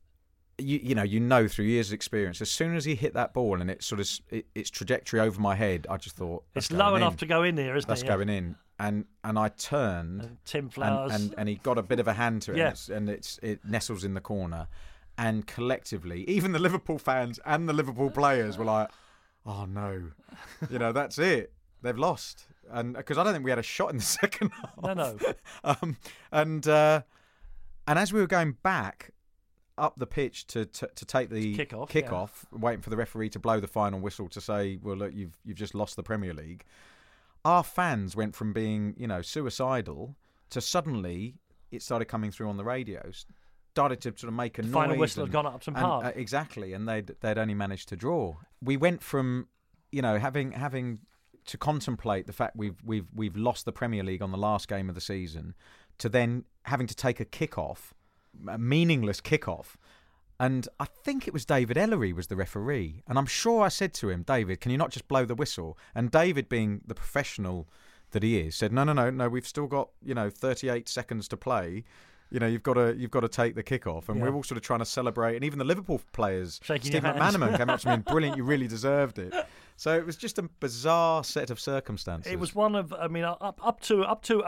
you know through years of experience, as soon as he hit that ball and it sort of its trajectory over my head, I just thought it's low enough to go in there, isn't it? That's going in. And I turned. And Tim Flowers. And he got a bit of a hand to it, and it nestles in the corner. And collectively, even the Liverpool fans and the Liverpool players were like, oh no, that's it. They've lost, and because I don't think we had a shot in the second half. No. And as we were going back up the pitch to take the kickoff, waiting for the referee to blow the final whistle to say, well, look, you've just lost the Premier League. Our fans went from being suicidal to suddenly it started coming through on the radios. Started to sort of make a noise. Final whistle had gone up Upton Park. Exactly, and they'd only managed to draw. We went from having to contemplate the fact we've lost the Premier League on the last game of the season, to then having to take a meaningless kickoff. And I think it was David Ellery was the referee, and I'm sure I said to him, David, can you not just blow the whistle? And David, being the professional that he is, said, no, we've still got 38 seconds to play. You've got to take the kickoff, and we're all sort of trying to celebrate. And even the Liverpool players, Steve McManaman came up to me and brilliant, you really deserved it. So it was just a bizarre set of circumstances. It was one of, up to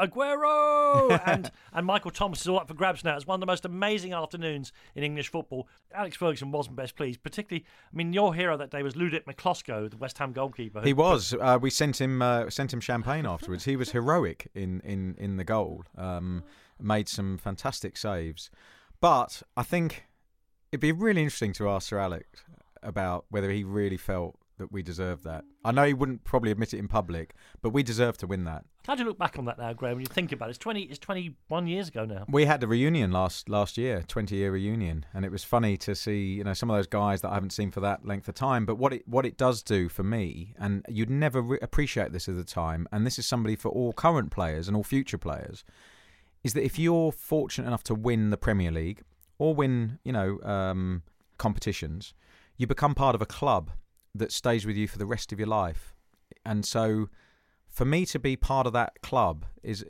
Aguero and Michael Thomas is all up for grabs now. It's one of the most amazing afternoons in English football. Alex Ferguson wasn't best pleased, particularly. Your hero that day was Ludic McCloskey, the West Ham goalkeeper. He was. We sent him champagne afterwards. He was heroic in the goal. Made some fantastic saves. But I think it'd be really interesting to ask Sir Alex about whether he really felt that we deserved that. I know he wouldn't probably admit it in public, but we deserved to win that. How do you look back on that now, Graham, when you think about it? It's 21 years ago now. We had a reunion last year, 20-year reunion, and it was funny to see some of those guys that I haven't seen for that length of time. But what it does do for me, and you'd never appreciate this at the time, and this is somebody for all current players and all future players, is that if you're fortunate enough to win the Premier League or win, competitions, you become part of a club that stays with you for the rest of your life. And so for me to be part of that club is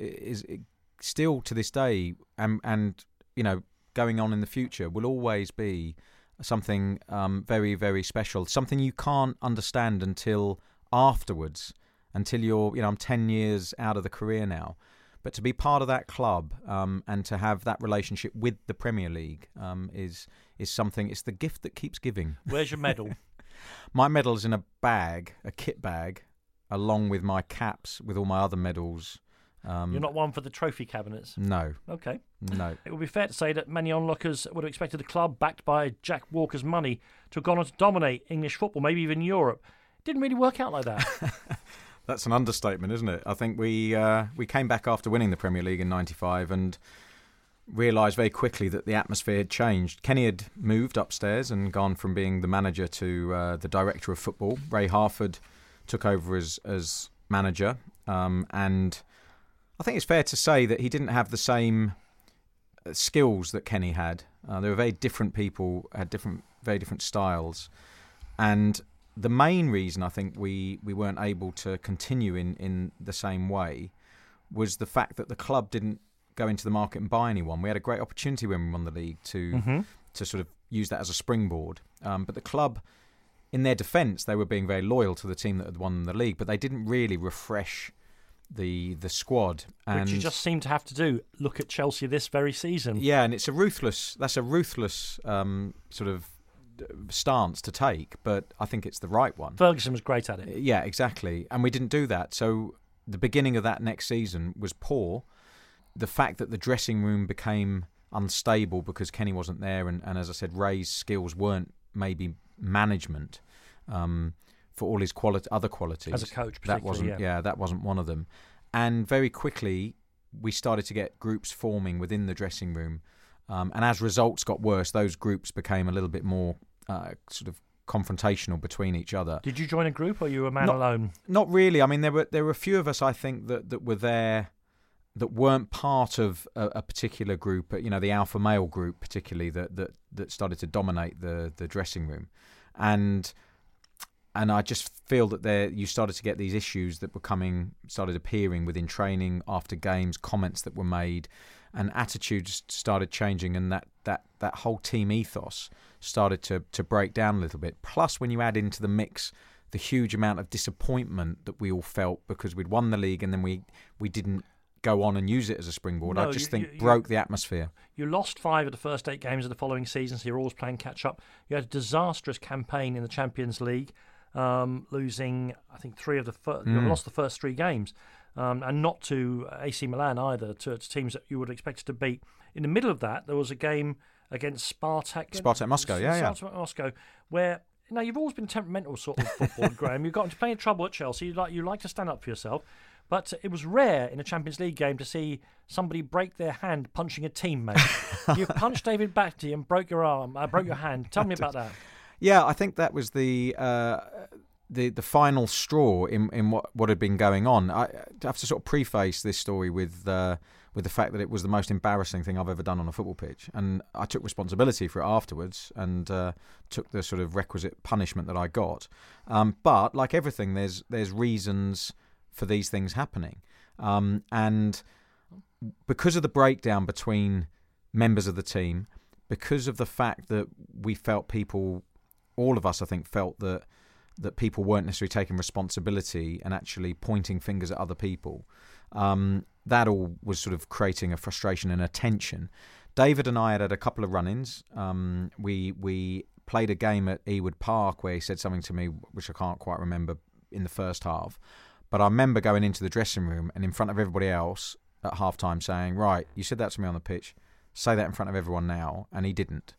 still to this day and going on in the future will always be something very, very special, something you can't understand until afterwards, until you're, I'm 10 years out of the career now. But to be part of that club and to have that relationship with the Premier League is something. It's the gift that keeps giving. Where's your medal? My medal's in a bag, a kit bag, along with my caps with all my other medals. You're not one for the trophy cabinets? No. Okay. No. It would be fair to say that many onlookers would have expected the club, backed by Jack Walker's money, to have gone on to dominate English football, maybe even Europe. It didn't really work out like that. That's an understatement, isn't it? I think we came back after winning the Premier League in '95 and realised very quickly that the atmosphere had changed. Kenny had moved upstairs and gone from being the manager to the director of football. Ray Harford took over as manager, and I think it's fair to say that he didn't have the same skills that Kenny had. They were very different people, had very different styles. And the main reason I think we weren't able to continue in the same way was the fact that the club didn't go into the market and buy anyone. We had a great opportunity when we won the league to sort of use that as a springboard. But the club, in their defence, they were being very loyal to the team that had won the league, but they didn't really refresh the squad. And which you just seem to have to do. Look at Chelsea this very season. Yeah, and that's a ruthless sort of stance to take, but I think it's the right one. Ferguson was great at it. Yeah, exactly. And we didn't do that. So the beginning of that next season was poor. The fact that the dressing room became unstable because Kenny wasn't there, and as I said, Ray's skills weren't maybe management for all his other qualities. As a coach, particularly, that wasn't one of them. And very quickly, we started to get groups forming within the dressing room. And as results got worse, those groups became a little bit more sort of confrontational between each other. Did you join a group, or you were a man alone? Not really. I mean, there were a few of us, I think, that were there that weren't part of a particular group, you know, the alpha male group particularly, that started to dominate the dressing room. And I just feel that you started to get these issues that started appearing within training, after games, comments that were made, and attitudes started changing, and that whole team ethos started to break down a little bit. Plus, when you add into the mix the huge amount of disappointment that we all felt because we'd won the league and then we didn't go on and use it as a springboard, I just think broke the atmosphere. You lost 5 of the first 8 games of the following season, so you're always playing catch-up. You had a disastrous campaign in the Champions League, losing, I think, 3 of the you lost the first 3 games, and not to AC Milan either, to teams that you would expect to beat. In the middle of that, there was a game against Spartak Moscow, Spartak Moscow, where you've always been a temperamental sort of footballer, Graham. You've got into plenty of trouble at Chelsea. You like to stand up for yourself. But it was rare in a Champions League game to see somebody break their hand punching a teammate. You punched David Batty and broke your hand. Tell me about that. Yeah, I think that was the final straw in what had been going on. I have to sort of preface this story with the fact that it was the most embarrassing thing I've ever done on a football pitch, and I took responsibility for it afterwards and took the sort of requisite punishment that I got. But like everything, there's reasons for these things happening, and because of the breakdown between members of the team, because of the fact that we felt all of us, I think, felt that people weren't necessarily taking responsibility and actually pointing fingers at other people, that all was sort of creating a frustration and a tension. David and I had a couple of run-ins. We played a game at Ewood Park where he said something to me which I can't quite remember in the first half. But I remember going into the dressing room and in front of everybody else at halftime saying, right, you said that to me on the pitch, say that in front of everyone now, and he didn't.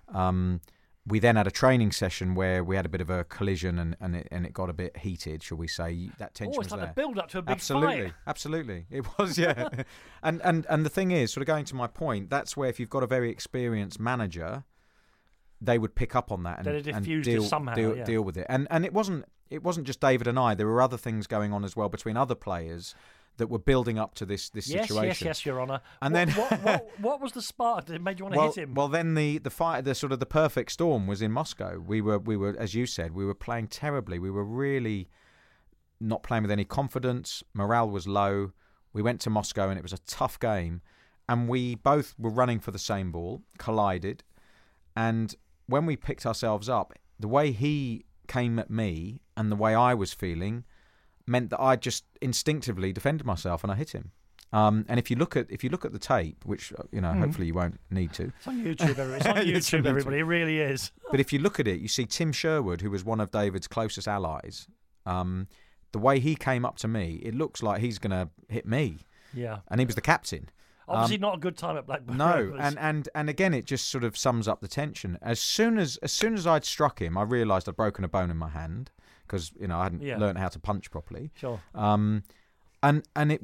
We then had a training session where we had a bit of a collision and it got a bit heated, shall we say. That tension was there. It's like a build-up to a big fight. Absolutely. It was, yeah. and the thing is, sort of going to my point, that's where if you've got a very experienced manager, they would pick up on that and deal with it. And it wasn't just David and I. There were other things going on as well between other players that were building up to this situation. Yes, Your Honour. And what was the spark that made you want to hit him? Well, then the fight, the sort of the perfect storm was in Moscow. We were, as you said, we were playing terribly. We were really not playing with any confidence. Morale was low. We went to Moscow and it was a tough game. And we both were running for the same ball, collided. And when we picked ourselves up, the way he came at me and the way I was feeling meant that I just instinctively defended myself and I hit him. And if you look at the tape, which hopefully you won't need to. It's on YouTube. It's on YouTube, everybody. It really is. But if you look at it, you see Tim Sherwood, who was one of David's closest allies. The way he came up to me, it looks like he's going to hit me. Yeah. And he was the captain. Obviously not a good time at Blackburn. No, and again, it just sort of sums up the tension. As soon as I'd struck him, I realised I'd broken a bone in my hand because I hadn't learned how to punch properly. Sure. And it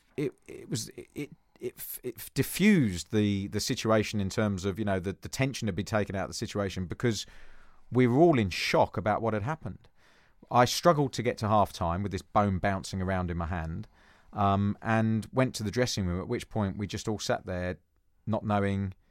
diffused the situation in terms of the tension had been taken out of the situation because we were all in shock about what had happened. I struggled to get to half time with this bone bouncing around in my hand. And went to the dressing room, at which point we just all sat there not knowing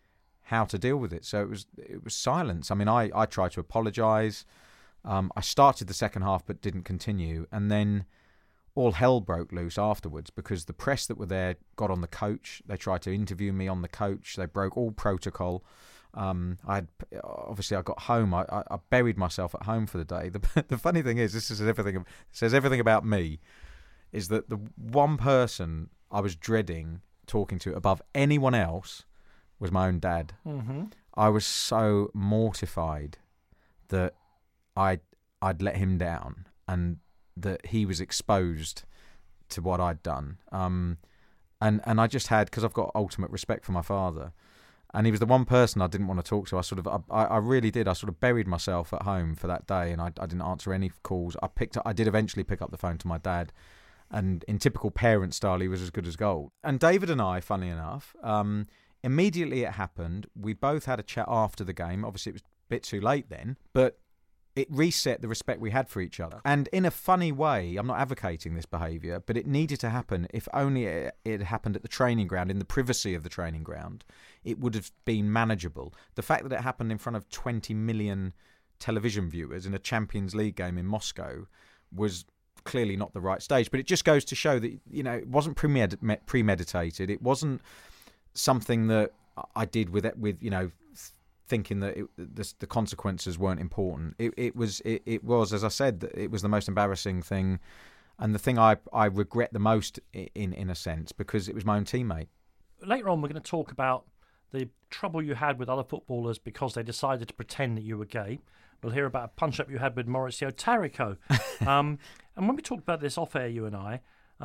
how to deal with it. So it was silence. I mean, I tried to apologise. I started the second half but didn't continue, and then all hell broke loose afterwards because the press that were there got on the coach. They tried to interview me on the coach. They broke all protocol. I got home. I buried myself at home for the day. The funny thing is, this says everything about me, is that the one person I was dreading talking to above anyone else was my own dad. Mm-hmm. I was so mortified that I'd let him down and that he was exposed to what I'd done. And I just had, because I've got ultimate respect for my father, and he was the one person I didn't want to talk to. I really did. I sort of buried myself at home for that day, and I didn't answer any calls. I did eventually pick up the phone to my dad, and in typical parent style, he was as good as gold. And David and I, funnily enough, immediately it happened, we both had a chat after the game. Obviously, it was a bit too late then, but it reset the respect we had for each other. And in a funny way, I'm not advocating this behaviour, but it needed to happen. If only it happened at the training ground, in the privacy of the training ground, it would have been manageable. The fact that it happened in front of 20 million television viewers in a Champions League game in Moscow was clearly not the right stage. But it just goes to show that, it wasn't premeditated. It wasn't something that I did with thinking that the consequences weren't important. It was, as I said, it was the most embarrassing thing, and the thing I regret the most in a sense, because it was my own teammate. Later on, we're going to talk about the trouble you had with other footballers because they decided to pretend that you were gay. We'll hear about a punch-up you had with Mauricio Taricco. And when we talked about this off-air, you and I,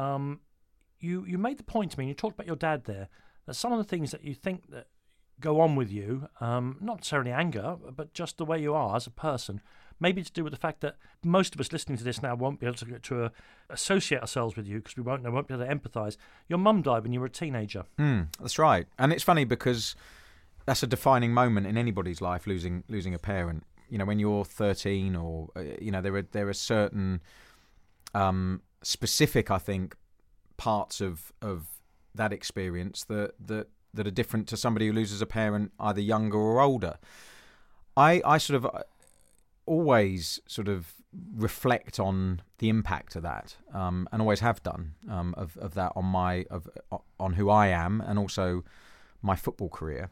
you made the point to me, and you talked about your dad there, that some of the things that you think that go on with you, not necessarily anger, but just the way you are as a person, maybe to do with the fact that most of us listening to this now won't be able to associate ourselves with you because we won't be able to empathise. Your mum died when you were a teenager. That's right. And it's funny because that's a defining moment in anybody's life, losing a parent. When you're 13 or, there are certain specific, I think, parts of that experience that are different to somebody who loses a parent either younger or older. I sort of always sort of reflect on the impact of that, and always have done, of that on who I am and also my football career.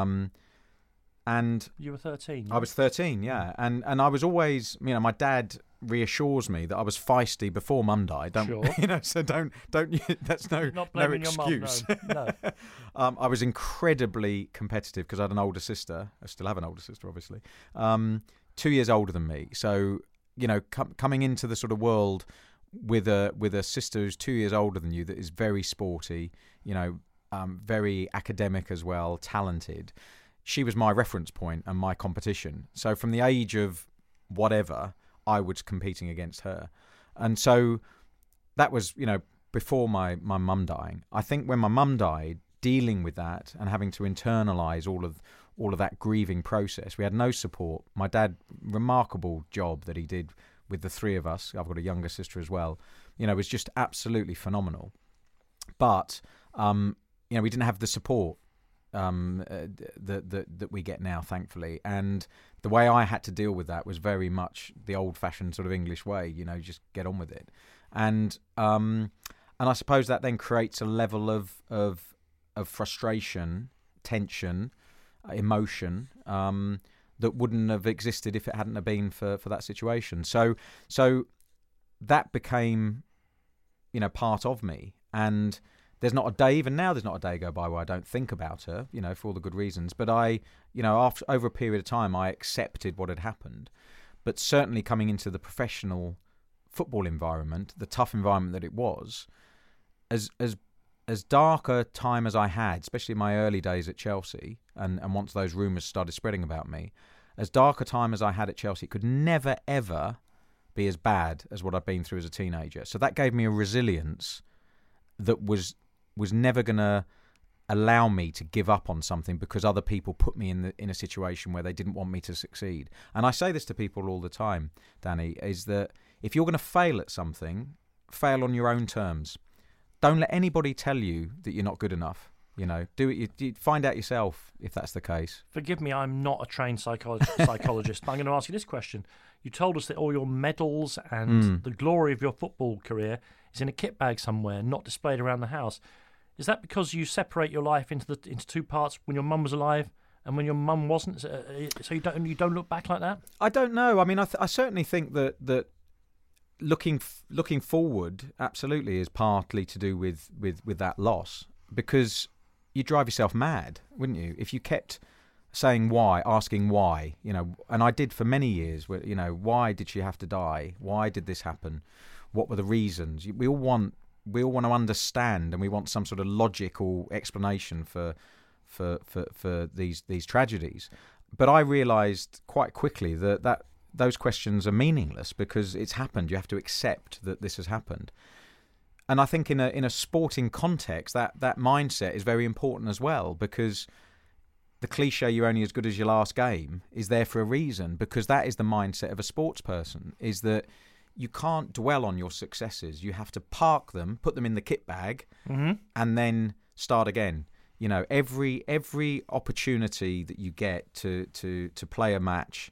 And you were 13. I was 13, yeah, and I was always, my dad reassures me that I was feisty before Mum died. So don't. That's no excuse. Your mum, no. I was incredibly competitive because I had an older sister. I still have an older sister, obviously. 2 years older than me. So coming into the sort of world with a sister who's 2 years older than you that is very sporty, very academic as well, talented. She was my reference point and my competition. So from the age of whatever, I was competing against her. And so that was, before my mum dying. I think when my mum died, dealing with that and having to internalise all of that grieving process, we had no support. My dad, remarkable job that he did with the three of us, I've got a younger sister as well, was just absolutely phenomenal. But, we didn't have the support that we get now, thankfully. And the way I had to deal with that was very much the old-fashioned sort of English way, just get on with it. And I suppose that then creates a level of frustration, tension, emotion that wouldn't have existed if it hadn't have been for that situation. So that became, part of me. And there's not a day, even now, there's not a day go by where I don't think about her, for all the good reasons. But over a period of time, I accepted what had happened. But certainly coming into the professional football environment, the tough environment that it was, as dark a time as I had, especially in my early days at Chelsea, and once those rumours started spreading about me, as dark a time as I had at Chelsea, it could never, ever be as bad as what I'd been through as a teenager. So that gave me a resilience that was never going to allow me to give up on something because other people put me in a situation where they didn't want me to succeed. And I say this to people all the time, Danny, is that if you're going to fail at something, fail on your own terms. Don't let anybody tell you that you're not good enough. You know, do it. You find out yourself if that's the case. Forgive me, I'm not a trained psychologist, but I'm going to ask you this question. You told us that all your medals and the glory of your football career is in a kit bag somewhere, not displayed around the house. Is that because you separate your life into two parts when your mum was alive and when your mum wasn't? So you don't look back like that? I don't know. I mean, I certainly think that looking forward absolutely is partly to do with that loss, because you'd drive yourself mad, wouldn't you, if you kept saying why, asking why, you know, and I did for many years, where, you know, why did she have to die? Why did this happen? What were the reasons? We all want to understand, and we want some sort of logical explanation for these tragedies. But I realised quite quickly that those questions are meaningless, because it's happened. You have to accept that this has happened. And I think in a sporting context, that mindset is very important as well, because the cliche "you're only as good as your last game" is there for a reason, because that is the mindset of a sports person, is that you can't dwell on your successes. You have to park them, put them in the kit bag, and then start again. You know, every opportunity that you get to play a match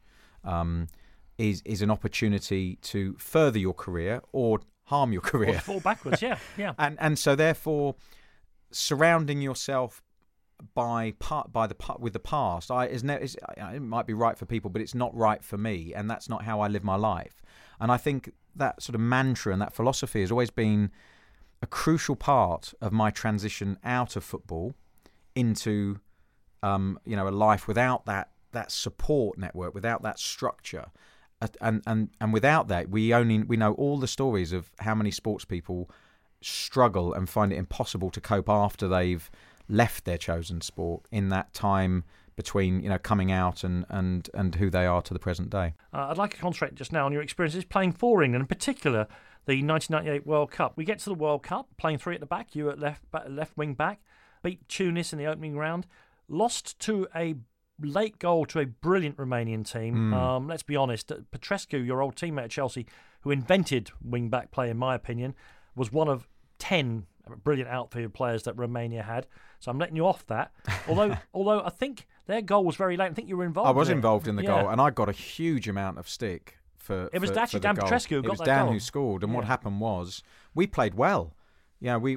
is an opportunity to further your career or harm your career. Or fall backwards, yeah. And so therefore, surrounding yourself with the past, it might be right for people, but it's not right for me, and that's not how I live my life. And I think that sort of mantra and that philosophy has always been a crucial part of my transition out of football into a life without that support network, without that structure. And without that, we know all the stories of how many sports people struggle and find it impossible to cope after they've left their chosen sport in that time between, you know, coming out and who they are to the present day. I'd like to concentrate just now on your experiences playing for England, in particular the 1998 World Cup. We get to the World Cup, playing three at the back, you at left wing back, beat Tunis in the opening round, lost to a late goal to a brilliant Romanian team. Let's be honest, Petrescu, your old teammate at Chelsea, who invented wing-back play, in my opinion, was one of 10 brilliant outfield players that Romania had. So I'm letting you off that. Although I think their goal was very late. I think you were involved. I was involved in the goal, and I got a huge amount of stick for. It was actually Dan Petrescu who got that goal. It was Dan who scored, and what happened was we played well. Yeah, we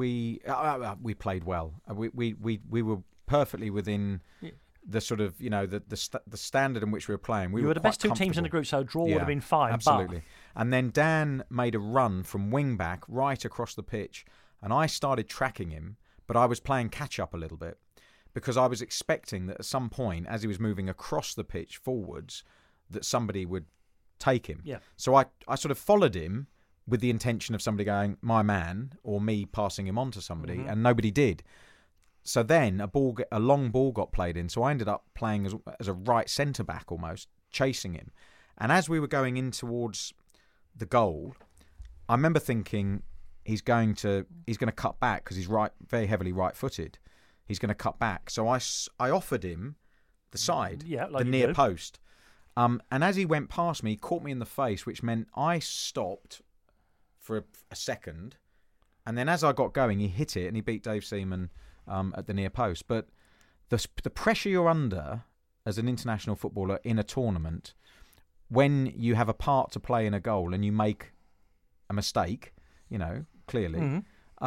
played well. We were perfectly within the sort of, you know, the standard in which we were playing. We were the best two teams in the group, so a draw would have been fine. Absolutely. And then Dan made a run from wing back right across the pitch, and I started tracking him, but I was playing catch up a little bit, because I was expecting that at some point, as he was moving across the pitch forwards, that somebody would take him. Yeah. So I sort of followed him with the intention of somebody going, my man, or me passing him on to somebody, and nobody did. So then a long ball got played in, so I ended up playing as a right centre-back almost, chasing him. And as we were going in towards the goal, I remember thinking he's going to cut back, because he's very heavily right-footed. He's going to cut back. So I offered him the side, the near post. And as he went past me, he caught me in the face, which meant I stopped for a second. And then as I got going, he hit it, and he beat Dave Seaman at the near post. But the pressure you're under as an international footballer in a tournament, when you have a part to play in a goal and you make a mistake, you know, clearly,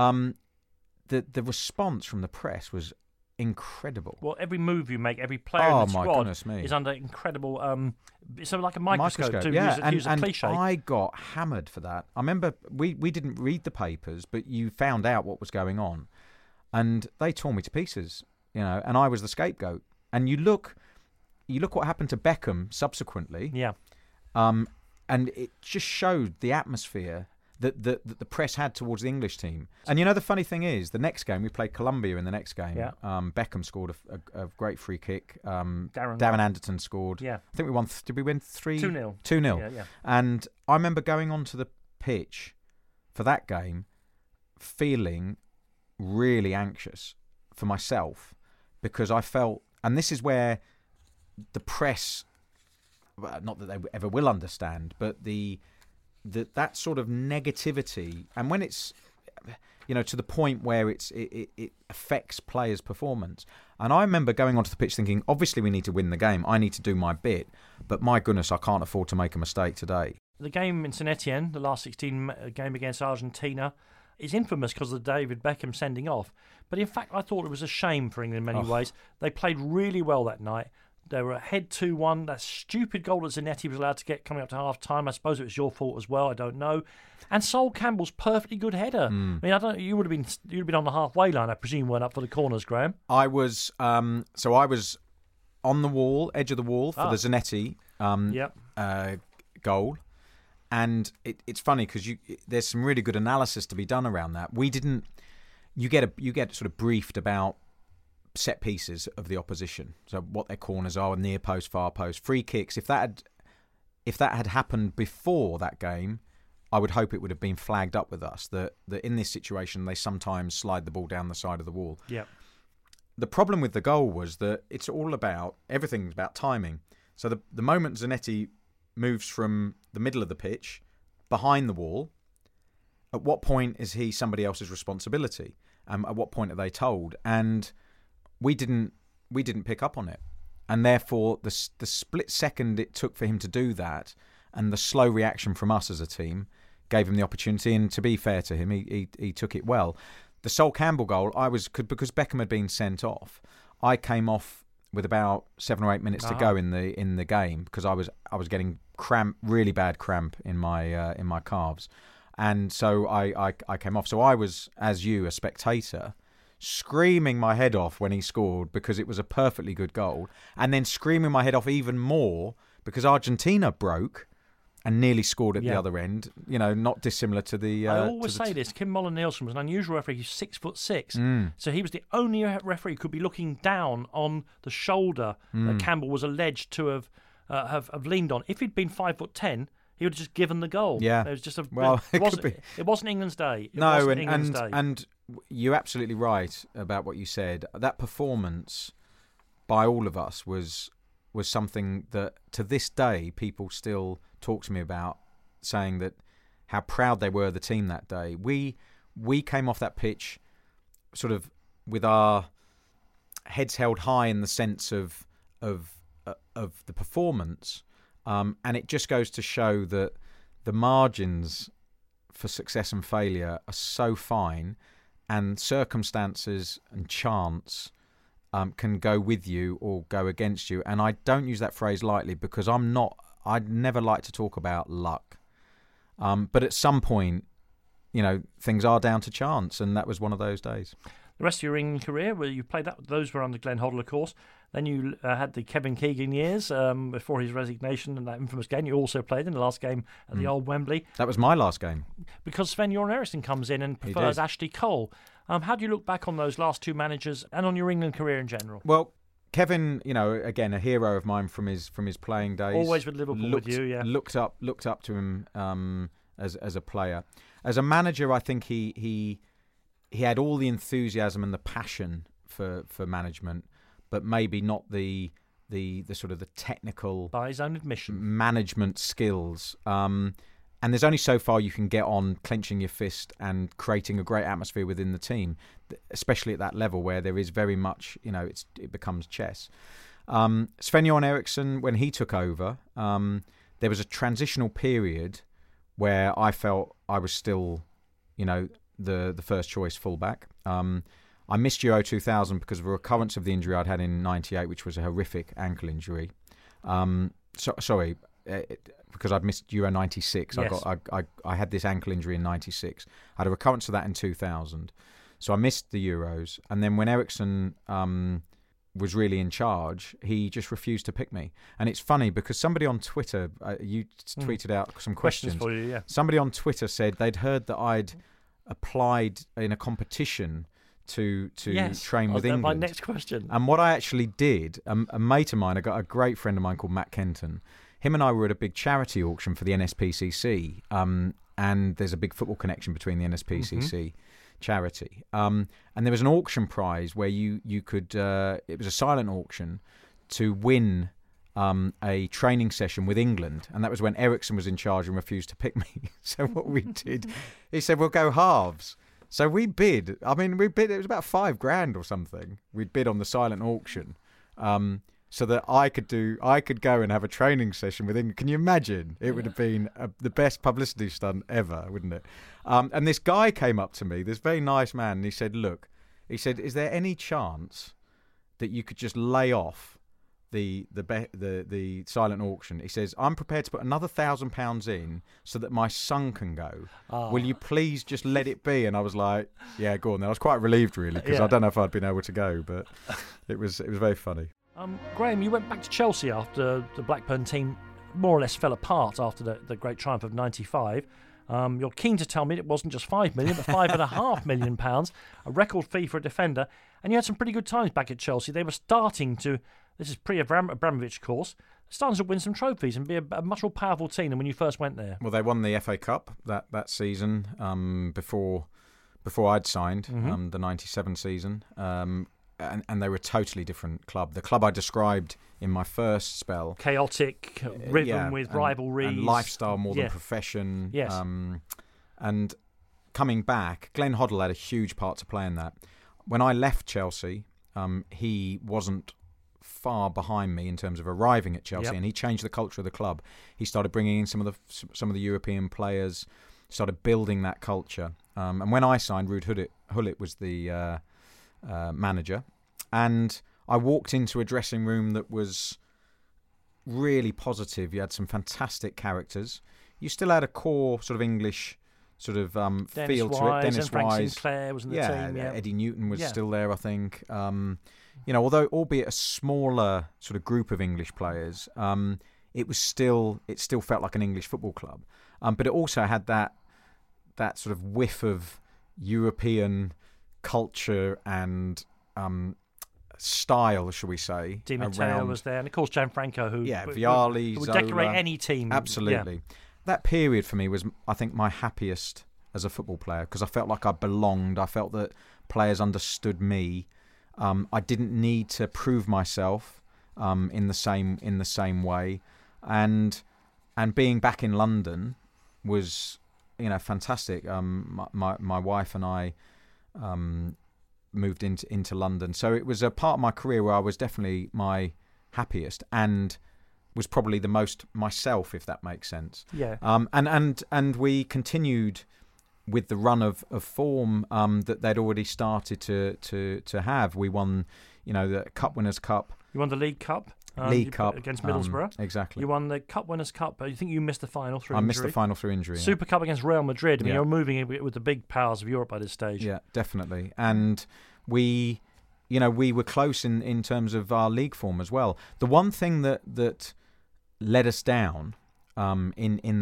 the response from the press was incredible. Well, every move you make, every player in the squad is under incredible. It's like a microscope to use a cliche. And I got hammered for that. I remember we didn't read the papers, but you found out what was going on. And they tore me to pieces, you know, and I was the scapegoat. And you look what happened to Beckham subsequently. Yeah. And it just showed the atmosphere that the press had towards the English team. And you know, the funny thing is, the next game, we played Colombia in the next game. Yeah. Beckham scored a great free kick. Darren Anderton scored. Yeah. I think we won. Did we win 2-0? 2-0. Yeah. And I remember going onto the pitch for that game, feeling really anxious for myself, because I felt, and this is where the press, not that they ever will understand, but that sort of negativity, and when it's to the point where it affects players' performance. And I remember going onto the pitch thinking, obviously we need to win the game. I need to do my bit. But my goodness, I can't afford to make a mistake today. The game in St Etienne, the last 16 game against Argentina, is infamous because of the David Beckham sending off. But in fact, I thought it was a shame for England in many ways. They played really well that night. They were ahead 2-1. That stupid goal that Zanetti was allowed to get coming up to half-time. I suppose it was your fault as well. I don't know. And Sol Campbell's perfectly good header. I mean, you'd have been on the halfway line. I presume weren't up for the corners, Graham. I was. I was on the wall, edge of the wall for the Zanetti goal. And it's funny because there's some really good analysis to be done around that. We didn't. You get sort of briefed about set pieces of the opposition, so what their corners are, near post, far post, free kicks. If that had happened before that game, I would hope it would have been flagged up with us that in this situation they sometimes slide the ball down the side of the wall. Yeah. The problem with the goal was that everything's about timing. So the moment Zanetti moves from the middle of the pitch behind the wall, at what point is he somebody else's responsibility? At what point are they told? And we didn't pick up on it, and therefore the split second it took for him to do that, and the slow reaction from us as a team gave him the opportunity. And to be fair to him, he took it well. The Sol Campbell goal, because Beckham had been sent off, I came off with about 7 or 8 minutes to go in the game because I was getting really bad cramp in my calves, and so I came off. So I was, as you, a spectator, screaming my head off when he scored because it was a perfectly good goal, and then screaming my head off even more because Argentina broke and nearly scored at the other end. Not dissimilar to the. I always say this: Kim Mullen-Nielsen was an unusual referee. He's 6'6", so he was the only referee who could be looking down on the shoulder that Campbell was alleged to have leaned on. If he'd been 5'10", he would have just given the goal. Yeah, it was just it wasn't England's day. And you're absolutely right about what you said. That performance by all of us was something that to this day people still talk to me about, saying that how proud they were of the team that day. We came off that pitch sort of with our heads held high in the sense of the performance, and it just goes to show that the margins for success and failure are so fine, and circumstances and chance can go with you or go against you. And I don't use that phrase lightly because I'd never like to talk about luck. But at some point, things are down to chance, and that was one of those days. The rest of your England career, where you played those were under Glenn Hoddle, of course. Then you had the Kevin Keegan years before his resignation and that infamous game. You also played in the last game at the old Wembley. That was my last game. Because Sven-Göran Eriksson comes in and prefers Ashley Cole. How do you look back on those last two managers and on your England career in general? Well, Kevin, again, a hero of mine from his playing days. Always with Liverpool with you, yeah. Looked up to him as a player. As a manager, I think he had all the enthusiasm and the passion for management, but maybe not the sort of the technical, by his own admission, management skills. And there's only so far you can get on clenching your fist and creating a great atmosphere within the team, especially at that level where there is very much, it becomes chess. Sven-Göran Eriksson, when he took over, there was a transitional period where I felt I was still, the first choice fullback. I missed Euro 2000 because of a recurrence of the injury I'd had in '98, which was a horrific ankle injury. Because I'd missed Euro 96. Yes. I had this ankle injury in 96. I had a recurrence of that in 2000. So I missed the Euros. And then when Eriksson was really in charge, he just refused to pick me. And it's funny because somebody on Twitter, you tweeted out some questions. For you, yeah. Somebody on Twitter said they'd heard that I'd applied in a competition to train with England. My next question. And what I actually did, a mate of mine, I got a great friend of mine called Matt Kenton. Him and I were at a big charity auction for the NSPCC, and there's a big football connection between the NSPCC charity. And there was an auction prize where you could, it was a silent auction, to win a training session with England. And that was when Eriksson was in charge and refused to pick me. So what we did, he said, we'll go halves. So we bid. I mean, we bid. It was about $5,000 or something. We'd bid on the silent auction, so that I could go and have a training session with England. Can you imagine? It would have been the best publicity stunt ever, wouldn't it? And this guy came up to me, this very nice man, and he said, "Look," he said, "is there any chance that you could just lay off the silent auction?" He says, "I'm prepared to put another £1,000 in so that my son can go. Will you please just let it be?" And I was like, "Yeah, go on." Then I was quite relieved, really, because I don't know if I'd been able to go, but it was very funny. Graham, you went back to Chelsea after the Blackburn team more or less fell apart after the great triumph of '95. You're keen to tell me it wasn't just £5 million, but £5.5 million, a record fee for a defender, and you had some pretty good times back at Chelsea. They were starting to. This is pre-Abramovich, of course, starting to win some trophies and be a much more powerful team than when you first went there. Well, they won the FA Cup that season before I'd signed, the '97 season, and they were a totally different club. The club I described in my first spell. Chaotic, rhythm with rivalries. And lifestyle more than profession. Yes. And coming back, Glenn Hoddle had a huge part to play in that. When I left Chelsea, he wasn't far behind me in terms of arriving at Chelsea, and he changed the culture of the club. He started bringing in some of the European players, started building that culture. And when I signed, Ruud Gullit was the manager, and I walked into a dressing room that was really positive. You had some fantastic characters. You still had a core sort of English sort of feel to it. Dennis Frank Wise, Sinclair was in the team. Yeah, Eddie Newton was still there, I think. Although albeit a smaller sort of group of English players, it still felt like an English football club. But it also had that sort of whiff of European culture and style, shall we say. Di Matteo was there, and of course Gianfranco, who Vialli, would Zola, decorate any team. Absolutely. Yeah. That period for me was, I think, my happiest as a football player, because I felt like I belonged. I felt that players understood me. I didn't need to prove myself in the same way, and being back in London was fantastic. My wife and I moved into London, so it was a part of my career where I was definitely my happiest and was probably the most myself, if that makes sense. Yeah. And we continued with the run of form that they'd already started to have. We won, the Cup Winners' Cup. You won the League Cup. Cup against Middlesbrough. Exactly. You won the Cup Winners' Cup, but you think you missed the final through injury. I missed the final through injury. Super Cup against Real Madrid. I mean, you're moving with the big powers of Europe by this stage. Yeah, definitely. And we were close in terms of our league form as well. The one thing that let us down in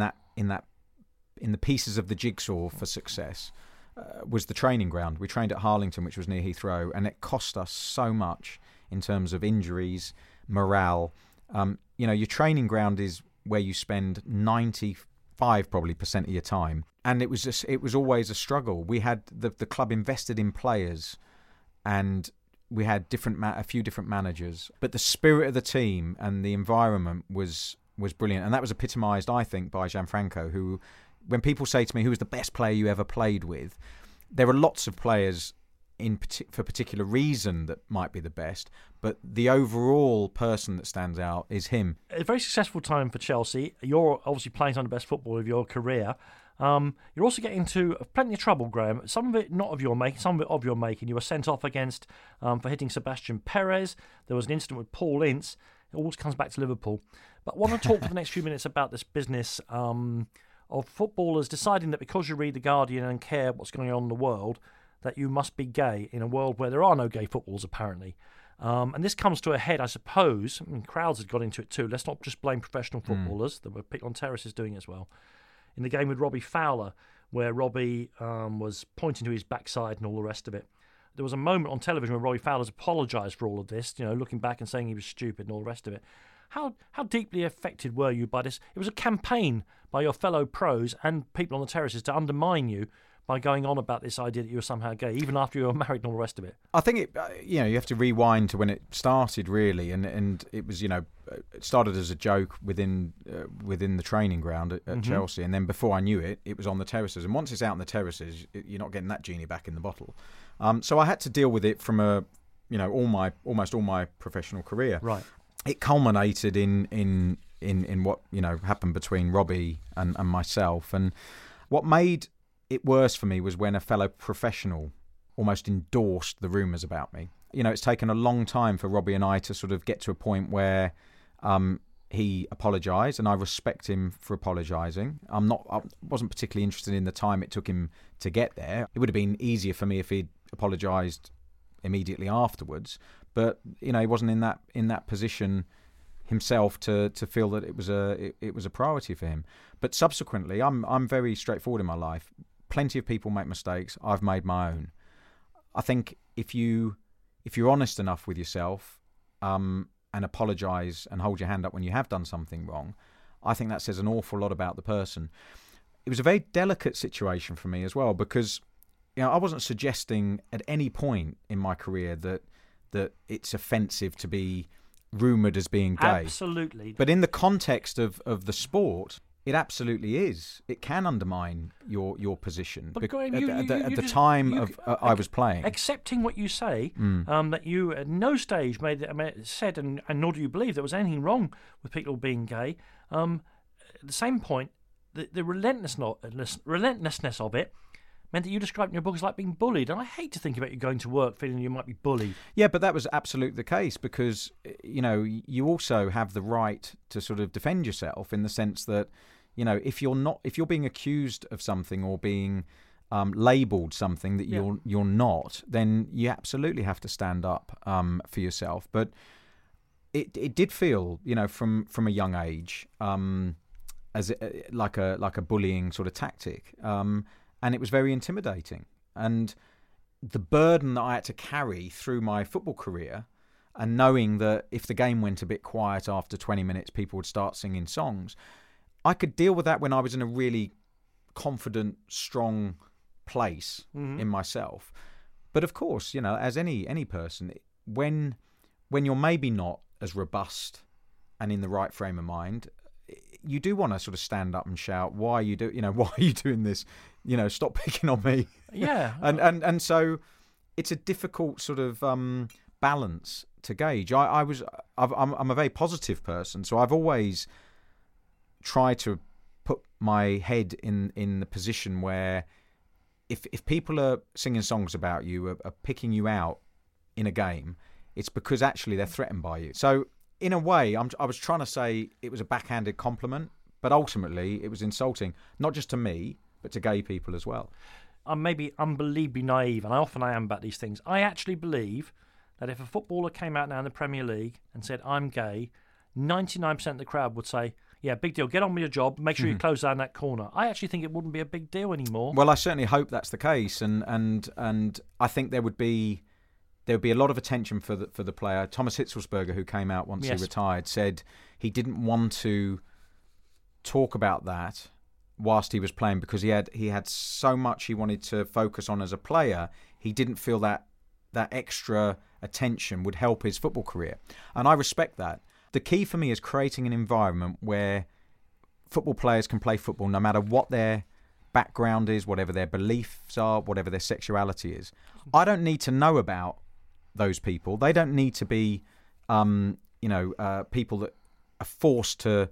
the pieces of the jigsaw for success was the training ground. We trained at Harlington, which was near Heathrow, and it cost us so much in terms of injuries, morale. Your training ground is where you spend 95% probably of your time, and it was always a struggle. We had the club invested in players, and we had a few different managers, but the spirit of the team and the environment was brilliant, and that was epitomised, I think, by Gianfranco, who, when people say to me, who was the best player you ever played with, there are lots of players for particular reason that might be the best, but the overall person that stands out is him. A very successful time for Chelsea. You're obviously playing some of the best football of your career. You're also getting into plenty of trouble, Graham. Some of it not of your making, some of it of your making. You were sent off for hitting Sebastian Perez. There was an incident with Paul Ince. It always comes back to Liverpool. But I want to talk for the next few minutes about this business of footballers deciding that because you read The Guardian and care what's going on in the world, that you must be gay in a world where there are no gay footballers, apparently. And this comes to a head, I suppose. Crowds had got into it too. Let's not just blame professional footballers. There were people on terraces doing it as well. In the game with Robbie Fowler, where Robbie was pointing to his backside and all the rest of it. There was a moment on television where Robbie Fowler's apologised for all of this, looking back and saying he was stupid and all the rest of it. How deeply affected were you by this? It was a campaign by your fellow pros and people on the terraces to undermine you by going on about this idea that you were somehow gay, even after you were married and all the rest of it? I think it, you have to rewind to when it started, really, and it was, it started as a joke within the training ground at Chelsea, and then before I knew it, it was on the terraces. And once it's out on the terraces, you're not getting that genie back in the bottle. So I had to deal with it from almost all my professional career. Right. It culminated in what happened between Robbie and myself, and what made it worse for me was when a fellow professional almost endorsed the rumours about me. It's taken a long time for Robbie and I to sort of get to a point where he apologised, and I respect him for apologising. I wasn't particularly interested in the time it took him to get there. It would have been easier for me if he'd apologised immediately afterwards, but he wasn't in that position himself to feel that it was a priority for him. But subsequently, I'm very straightforward in my life. Plenty of people make mistakes. I've made my own. I think if you're honest enough with yourself and apologise and hold your hand up when you have done something wrong, I think that says an awful lot about the person. It was a very delicate situation for me as well, because I wasn't suggesting at any point in my career that it's offensive to be rumoured as being gay. Absolutely. But in the context of the sport, it absolutely is. It can undermine your position. But at the time I was playing. Accepting what you say, that you at no stage said, and nor do you believe there was anything wrong with people being gay. At the same point, the relentlessness of it meant that you described in your book as like being bullied. And I hate to think about you going to work feeling you might be bullied. Yeah, but that was absolutely the case, because, you also have the right to sort of defend yourself in the sense that, if you're being accused of something or being labelled something that you're not, then you absolutely have to stand up for yourself. But it did feel, from a young age, as like a bullying sort of tactic. And it was very intimidating. And the burden that I had to carry through my football career, and knowing that if the game went a bit quiet after 20 minutes, people would start singing songs, I could deal with that when I was in a really confident, strong place in myself. But of course, as any person, when you're maybe not as robust and in the right frame of mind, you do want to sort of stand up and shout, why are you doing this? Stop picking on me. Yeah. and so it's a difficult sort of balance to gauge. I'm a very positive person, so I've always tried to put my head in the position where if people are singing songs about you, are picking you out in a game, it's because actually they're threatened by you. So in a way, I was trying to say it was a backhanded compliment, but ultimately it was insulting, not just to me, but to gay people as well. I'm maybe unbelievably naive, and I often am about these things. I actually believe that if a footballer came out now in the Premier League and said, I'm gay, 99% of the crowd would say, yeah, big deal, get on with your job, make sure you close down that corner. I actually think it wouldn't be a big deal anymore. Well, I certainly hope that's the case, and I think there would be a lot of attention for the player. Thomas Hitzelsberger, who came out once he retired, said he didn't want to talk about that whilst he was playing because he had so much he wanted to focus on as a player. He didn't feel that extra attention would help his football career, and I respect that. The key for me is creating an environment where football players can play football no matter what their background is, whatever their beliefs are, whatever their sexuality is. I don't need to know about those people. They don't need to be, people that are forced to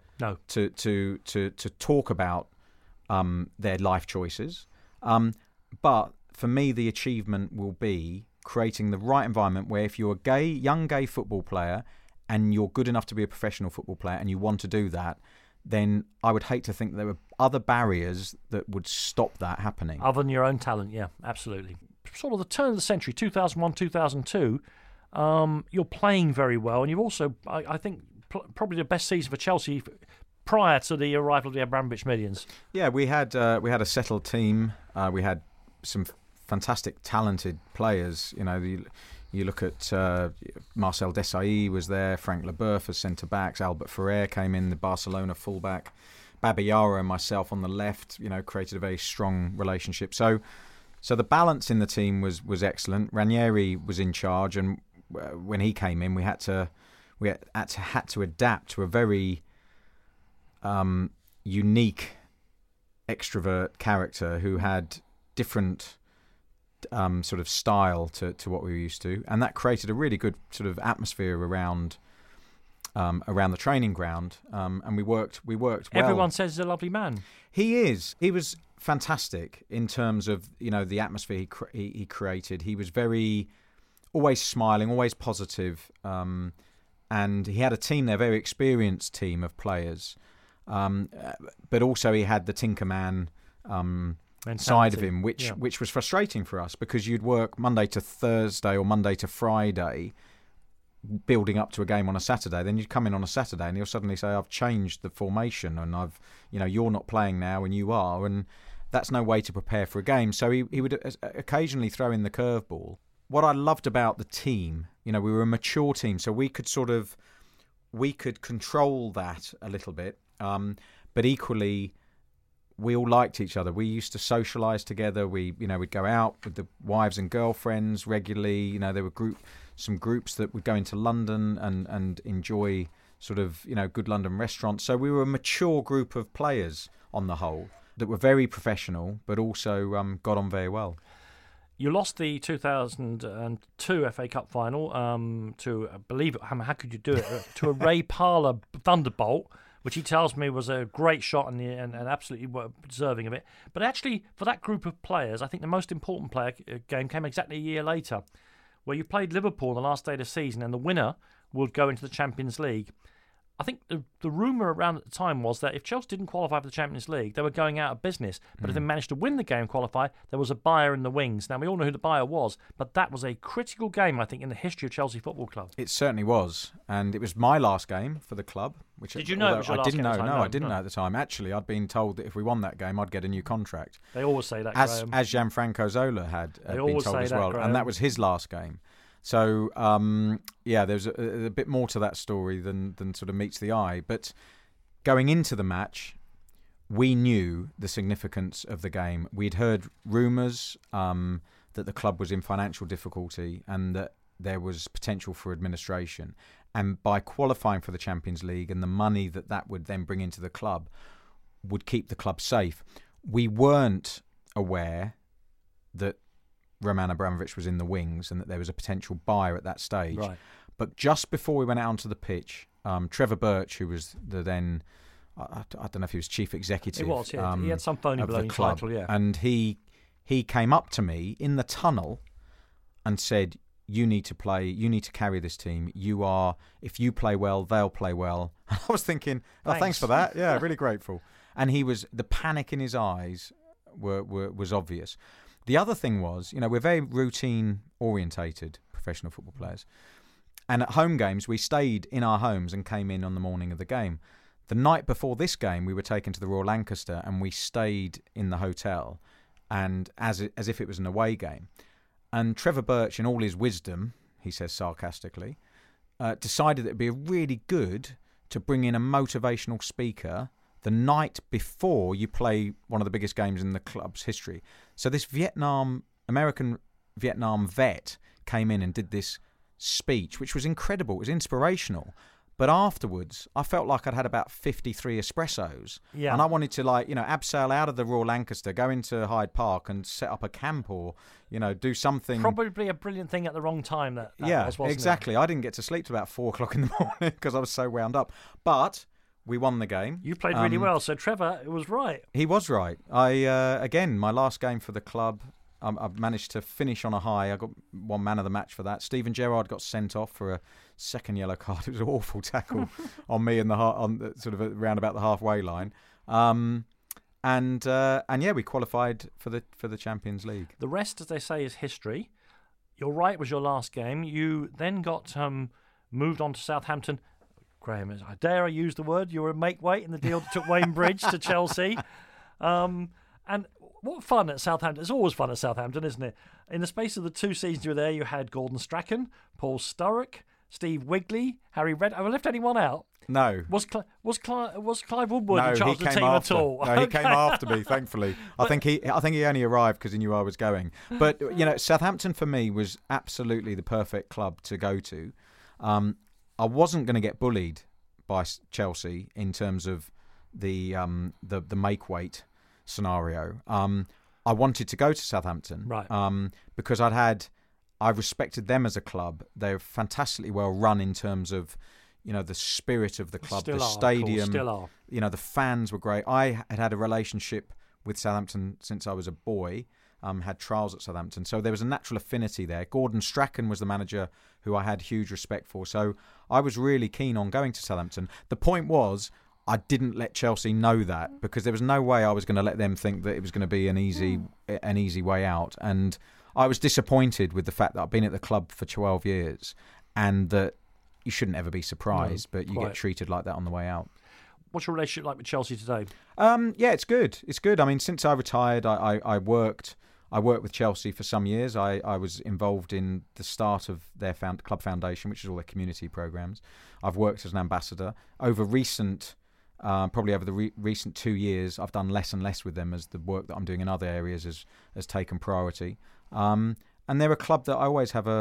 talk about their life choices. But for me, the achievement will be creating the right environment where if you're a young gay football player and you're good enough to be a professional football player and you want to do that, then I would hate to think there were other barriers that would stop that happening. Other than your own talent, yeah, absolutely. Sort of the turn of the century, 2001, 2002, you're playing very well, and you've also, I think, probably the best season for Chelsea prior to the arrival of the Abramovich millions. Yeah, we had a settled team. We had some fantastic, talented players. You look at Marcel Desailly was there, Frank Leboeuf as centre-backs, Albert Ferrer came in, the Barcelona full-back, Babayara and myself on the left, created a very strong relationship. So the balance in the team was excellent. Ranieri was in charge, and when he came in, we had to adapt to a very unique extrovert character who had different sort of style to what we were used to, and that created a really good sort of atmosphere around the training ground, and we worked well. Everyone says he's a lovely man. He is. He was fantastic in terms of the atmosphere he created. He was always smiling, always positive, and he had a team there, a very experienced team of players, but also he had the Tinkerman side of him, which was frustrating for us, because you'd work Monday to Thursday or Monday to Friday building up to a game on a Saturday. Then you'd come in on a Saturday and he'll suddenly say, I've changed the formation and you're not playing now and you are, and that's no way to prepare for a game. So he would occasionally throw in the curveball. What I loved about the team, we were a mature team, so we could control that a little bit, but equally we all liked each other. We used to socialise together. We'd go out with the wives and girlfriends regularly. There were some groups that would go into London and enjoy sort of, good London restaurants. So we were a mature group of players on the whole that were very professional, but also got on very well. You lost the 2002 FA Cup final to, believe it, how could you do it, to a Ray Parlour Thunderbolt, which he tells me was a great shot and absolutely deserving of it. But actually, for that group of players, I think the most important game came exactly a year later, where you played Liverpool on the last day of the season, and the winner would go into the Champions League. I think the rumour around at the time was that if Chelsea didn't qualify for the Champions League, they were going out of business. But if they managed to win the game and qualify, there was a buyer in the wings. Now, we all know who the buyer was, but that was a critical game, I think, in the history of Chelsea Football Club. It certainly was. And it was my last game for the club. Did you know it was your last game? I didn't know at the time. Actually, I'd been told that if we won that game, I'd get a new contract. They always say that, As Gianfranco Zola had been told as well. And that was his last game. So, there's a bit more to that story than sort of meets the eye. But going into the match, we knew the significance of the game. We'd heard rumours that the club was in financial difficulty and that there was potential for administration. And by qualifying for the Champions League and the money that would then bring into the club would keep the club safe. We weren't aware that Roman Abramovich was in the wings and that there was a potential buyer at that stage. Right. But just before we went out onto the pitch, Trevor Birch, who was the then, I don't know if he was chief executive. He was, yeah. He had some phony bloody title, yeah. And he came up to me in the tunnel and said, you need to play, you need to carry this team. If you play well, they'll play well. I was thinking, thanks for that. Yeah, really grateful. And the panic in his eyes was obvious. The other thing was, we're very routine-orientated professional football players. And at home games, we stayed in our homes and came in on the morning of the game. The night before this game, we were taken to the Royal Lancaster and we stayed in the hotel, and as if it was an away game. And Trevor Birch, in all his wisdom, he says sarcastically, decided that it would be really good to bring in a motivational speaker the night before you play one of the biggest games in the club's history. So this American Vietnam vet came in and did this speech, which was incredible. It was inspirational. But afterwards, I felt like I'd had about 53 espressos. Yeah. And I wanted to, abseil out of the Royal Lancaster, go into Hyde Park and set up a camp or, do something. Probably a brilliant thing at the wrong time. That was, wasn't exactly. It? I didn't get to sleep till about 4 o'clock in the morning because I was so wound up. But we won the game. You played really well. So Trevor was right. He was right. Again, my last game for the club, I managed to finish on a high. I got one man of the match for that. Steven Gerrard got sent off for a second yellow card. It was an awful tackle on me on sort of around about the halfway line. And we qualified for the Champions League. The rest, as they say, is history. You're right. It was your last game. You then got moved on to Southampton. Graham, dare I use the word? You were a make-weight in the deal that took Wayne Bridge to Chelsea. And what fun at Southampton. It's always fun at Southampton, isn't it? In the space of the 2 seasons you were there, you had Gordon Strachan, Paul Sturrock, Steve Wigley, Harry Red. Have I left anyone out? No. Was Clive Woodward in charge of the team at all? No, he came after me, thankfully. I think he only arrived because he knew I was going. But, Southampton for me was absolutely the perfect club to go to. I wasn't going to get bullied by Chelsea in terms of the make-weight scenario. I wanted to go to Southampton. Right. Because I respected them as a club. They're fantastically well run in terms of, the spirit of the club, stadium. Still are. The fans were great. I had a relationship with Southampton since I was a boy. Had trials at Southampton, so there was a natural affinity there. Gordon Strachan was the manager who I had huge respect for, so I was really keen on going to Southampton. The point was, I didn't let Chelsea know that, because there was no way I was going to let them think that it was going to be an easy way out. And I was disappointed with the fact that I've been at the club for 12 years and that you shouldn't ever be surprised, but you get treated like that on the way out. What's your relationship like with Chelsea today? Yeah, it's good. It's good. I mean, since I retired, I worked with Chelsea for some years. I was involved in the start of their club foundation, which is all their community programs. I've worked as an ambassador. Over recent 2 years, I've done less and less with them as the work that I'm doing in other areas has taken priority. And they're a club that I always have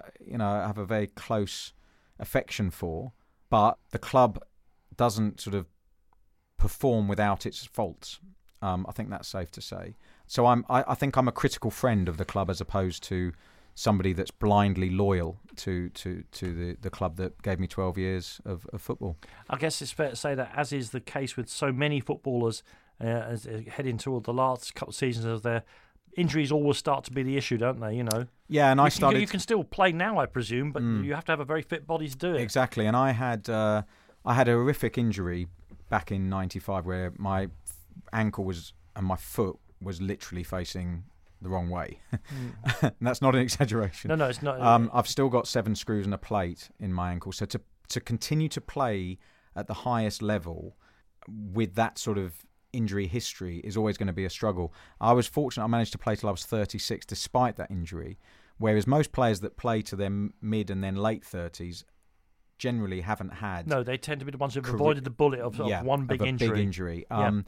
a very close affection for, but the club doesn't sort of perform without its faults. I think that's safe to say. So I think I'm a critical friend of the club as opposed to somebody that's blindly loyal to the club that gave me 12 years of football. I guess it's fair to say that, as is the case with so many footballers, as heading toward the last couple of seasons of their injuries, always start to be the issue, don't they? Yeah, and you can still play now, I presume, but you have to have a very fit body to do it. Exactly, and I had a horrific injury back in '95 where my ankle and my foot was literally facing the wrong way. And that's not an exaggeration. No, it's not. I've still got 7 screws and a plate in my ankle. So to continue to play at the highest level with that sort of injury history is always going to be a struggle. I was fortunate I managed to play till I was 36 despite that injury, whereas most players that play to their mid and then late 30s generally haven't had... No, they tend to be the ones who've avoided the bullet of one big injury.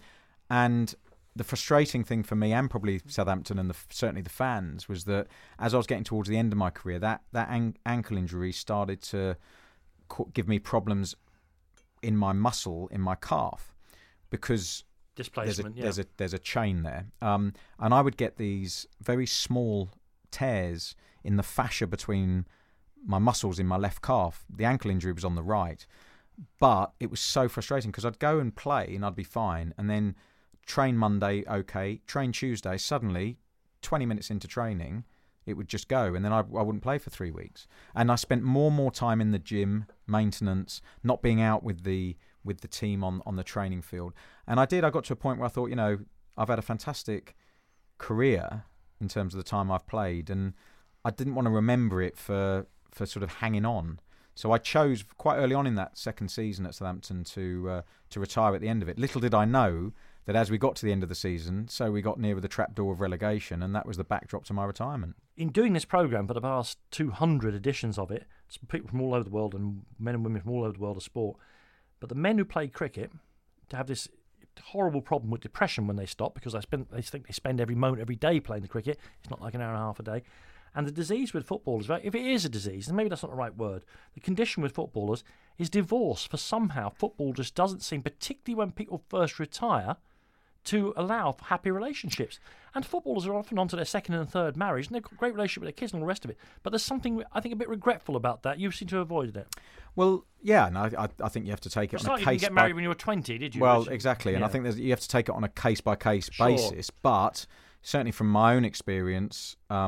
And the frustrating thing for me, and probably Southampton and certainly the fans, was that as I was getting towards the end of my career, that ankle injury started to give me problems in my muscle, in my calf, because displacement. There's a chain there, and I would get these very small tears in the fascia between my muscles in my left calf. The ankle injury was on the right, but it was so frustrating because I'd go and play and I'd be fine, and then train Monday, okay, train Tuesday, suddenly 20 minutes into training it would just go, and then I wouldn't play for 3 weeks. And I spent more time in the gym, maintenance, not being out with the team on the training field. And I got to a point where I thought, I've had a fantastic career in terms of the time I've played, and I didn't want to remember it for sort of hanging on. So I chose quite early on in that second season at Southampton to retire at the end of it. Little did I know that as we got to the end of the season, so we got nearer the trapdoor of relegation, and that was the backdrop to my retirement. In doing this programme for the past 200 editions of it, some people from all over the world and men and women from all over the world of sport, but the men who play cricket to have this horrible problem with depression when they stop, because they think they spend every moment, every day playing the cricket. It's not like an hour and a half a day. And the disease with footballers, if it is a disease, and maybe that's not the right word, the condition with footballers is divorce. For somehow football just doesn't seem, particularly when people first retire, to allow for happy relationships. And footballers are often on to their second and third marriage, and they've got a great relationship with their kids and all the rest of it. But there's something, I think, a bit regretful about that. You seem to have avoided it. Well, yeah, and I think you have to take it on a case... You didn't get married when you were 20, did you? Well, exactly, and I think you have to take it on a case-by-case basis. But certainly from my own experience, a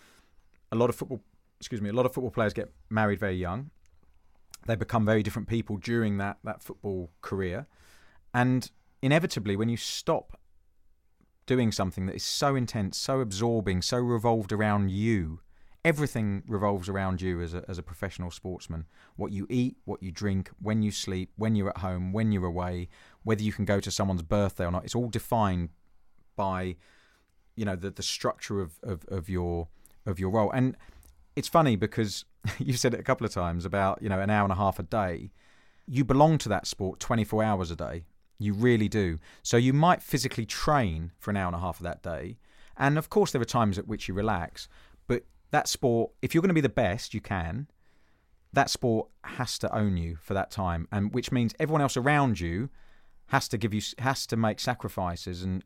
lot of football players get married very young. They become very different people during that football career. And inevitably, when you stop doing something that is so intense, so absorbing, so revolved around you, everything revolves around you as a professional sportsman. What you eat, what you drink, when you sleep, when you're at home, when you're away, whether you can go to someone's birthday or not, it's all defined by, the structure of your role. And it's funny because you said it a couple of times about, an hour and a half a day. You belong to that sport 24 hours a day. You really do. So you might physically train for an hour and a half of that day. And of course, there are times at which you relax. But that sport, if you're going to be the best, you can. That sport has to own you for that time, and which means everyone else around you has to make sacrifices and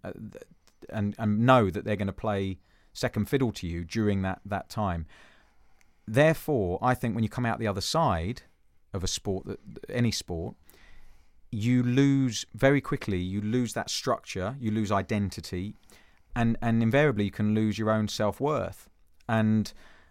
know that they're going to play second fiddle to you during that time. Therefore, I think when you come out the other side of a sport, any sport, you lose very quickly. You lose that structure. You lose identity, and invariably you can lose your own self-worth and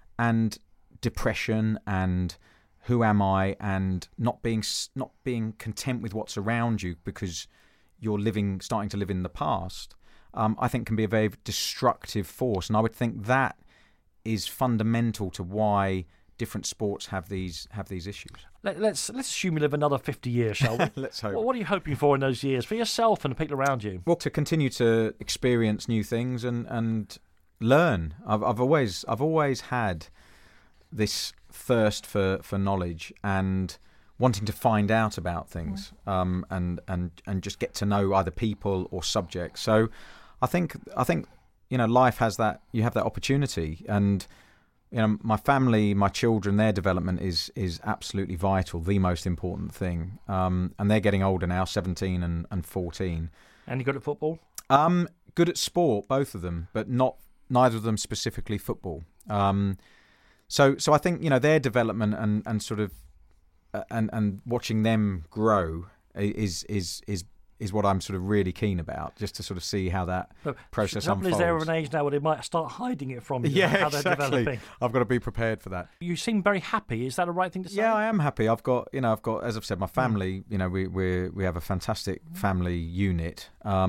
depression and who am I, and not being content with what's around you because you're starting to live in the past. I think can be a very destructive force, and I would think that is fundamental to why different sports have these issues. Let's assume you live another 50 years, shall we? Let's hope. Well, what are you hoping for in those years for yourself and the people around you? Well, to continue to experience new things and learn. I've always had this thirst for knowledge and wanting to find out about things, and just get to know either people or subjects. So I think life has that. You have that opportunity, and my family, my children, their development is absolutely vital, the most important thing. And they're getting older now, 17 and 14. And you good at football? Good at sport, both of them, but neither of them specifically football. So I think their development and sort of and watching them grow is what I'm sort of really keen about, just to sort of see how that process unfolds. They're of an age now where they might start hiding it from you. Yeah, how exactly. They're developing. I've got to be prepared for that. You seem very happy. Is that a right thing to say? Yeah, I am happy. I've got, as I've said, my family. We have a fantastic family unit.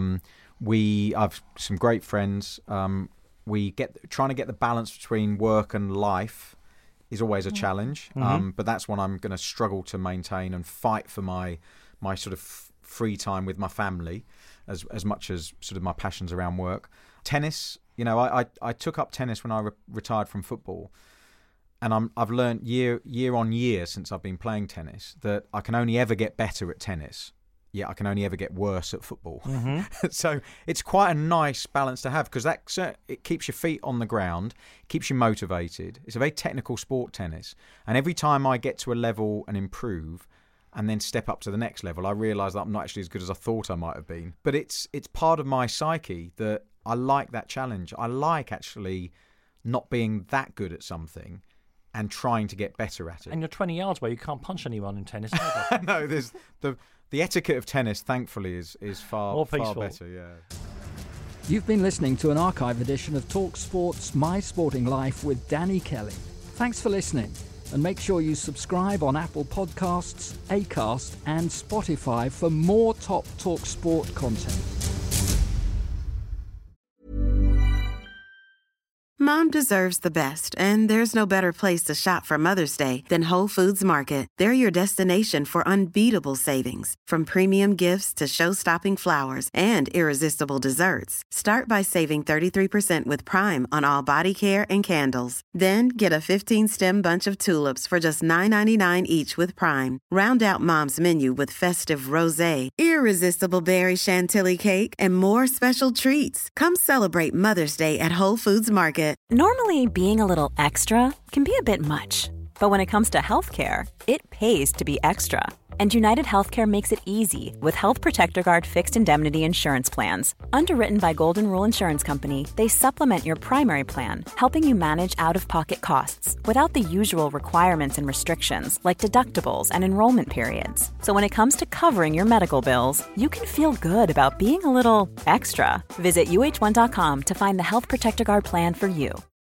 I've some great friends. Trying to get the balance between work and life is always a challenge. But that's one I'm going to struggle to maintain and fight for my sort of free time with my family as much as sort of my passions around work. Tennis, I took up tennis when I retired from football, and I've learned year on year since I've been playing tennis that I can only ever get better at tennis. Yeah, I can only ever get worse at football. So it's quite a nice balance to have, because it keeps your feet on the ground, keeps you motivated. It's a very technical sport, tennis, and every time I get to a level and improve and then step up to the next level, I realise that I'm not actually as good as I thought I might have been. But it's part of my psyche that I like that challenge. I like actually not being that good at something and trying to get better at it. And you're 20 yards away, you can't punch anyone in tennis. No, there's the etiquette of tennis, thankfully, is far better. Yeah. You've been listening to an archive edition of Talk Sport's My Sporting Life with Danny Kelly. Thanks for listening. And make sure you subscribe on Apple Podcasts, Acast and Spotify for more top Talk Sport content. Mom deserves the best, and there's no better place to shop for Mother's Day than Whole Foods Market. They're your destination for unbeatable savings, from premium gifts to show-stopping flowers and irresistible desserts. Start by saving 33% with Prime on all body care and candles. Then get a 15-stem bunch of tulips for just $9.99 each with Prime. Round out Mom's menu with festive rosé, irresistible berry chantilly cake, and more special treats. Come celebrate Mother's Day at Whole Foods Market. Normally, being a little extra can be a bit much. But when it comes to healthcare, it pays to be extra. And United Healthcare makes it easy with Health Protector Guard fixed indemnity insurance plans. Underwritten by Golden Rule Insurance Company, they supplement your primary plan, helping you manage out-of-pocket costs without the usual requirements and restrictions like deductibles and enrollment periods. So when it comes to covering your medical bills, you can feel good about being a little extra. Visit UH1.com to find the Health Protector Guard plan for you.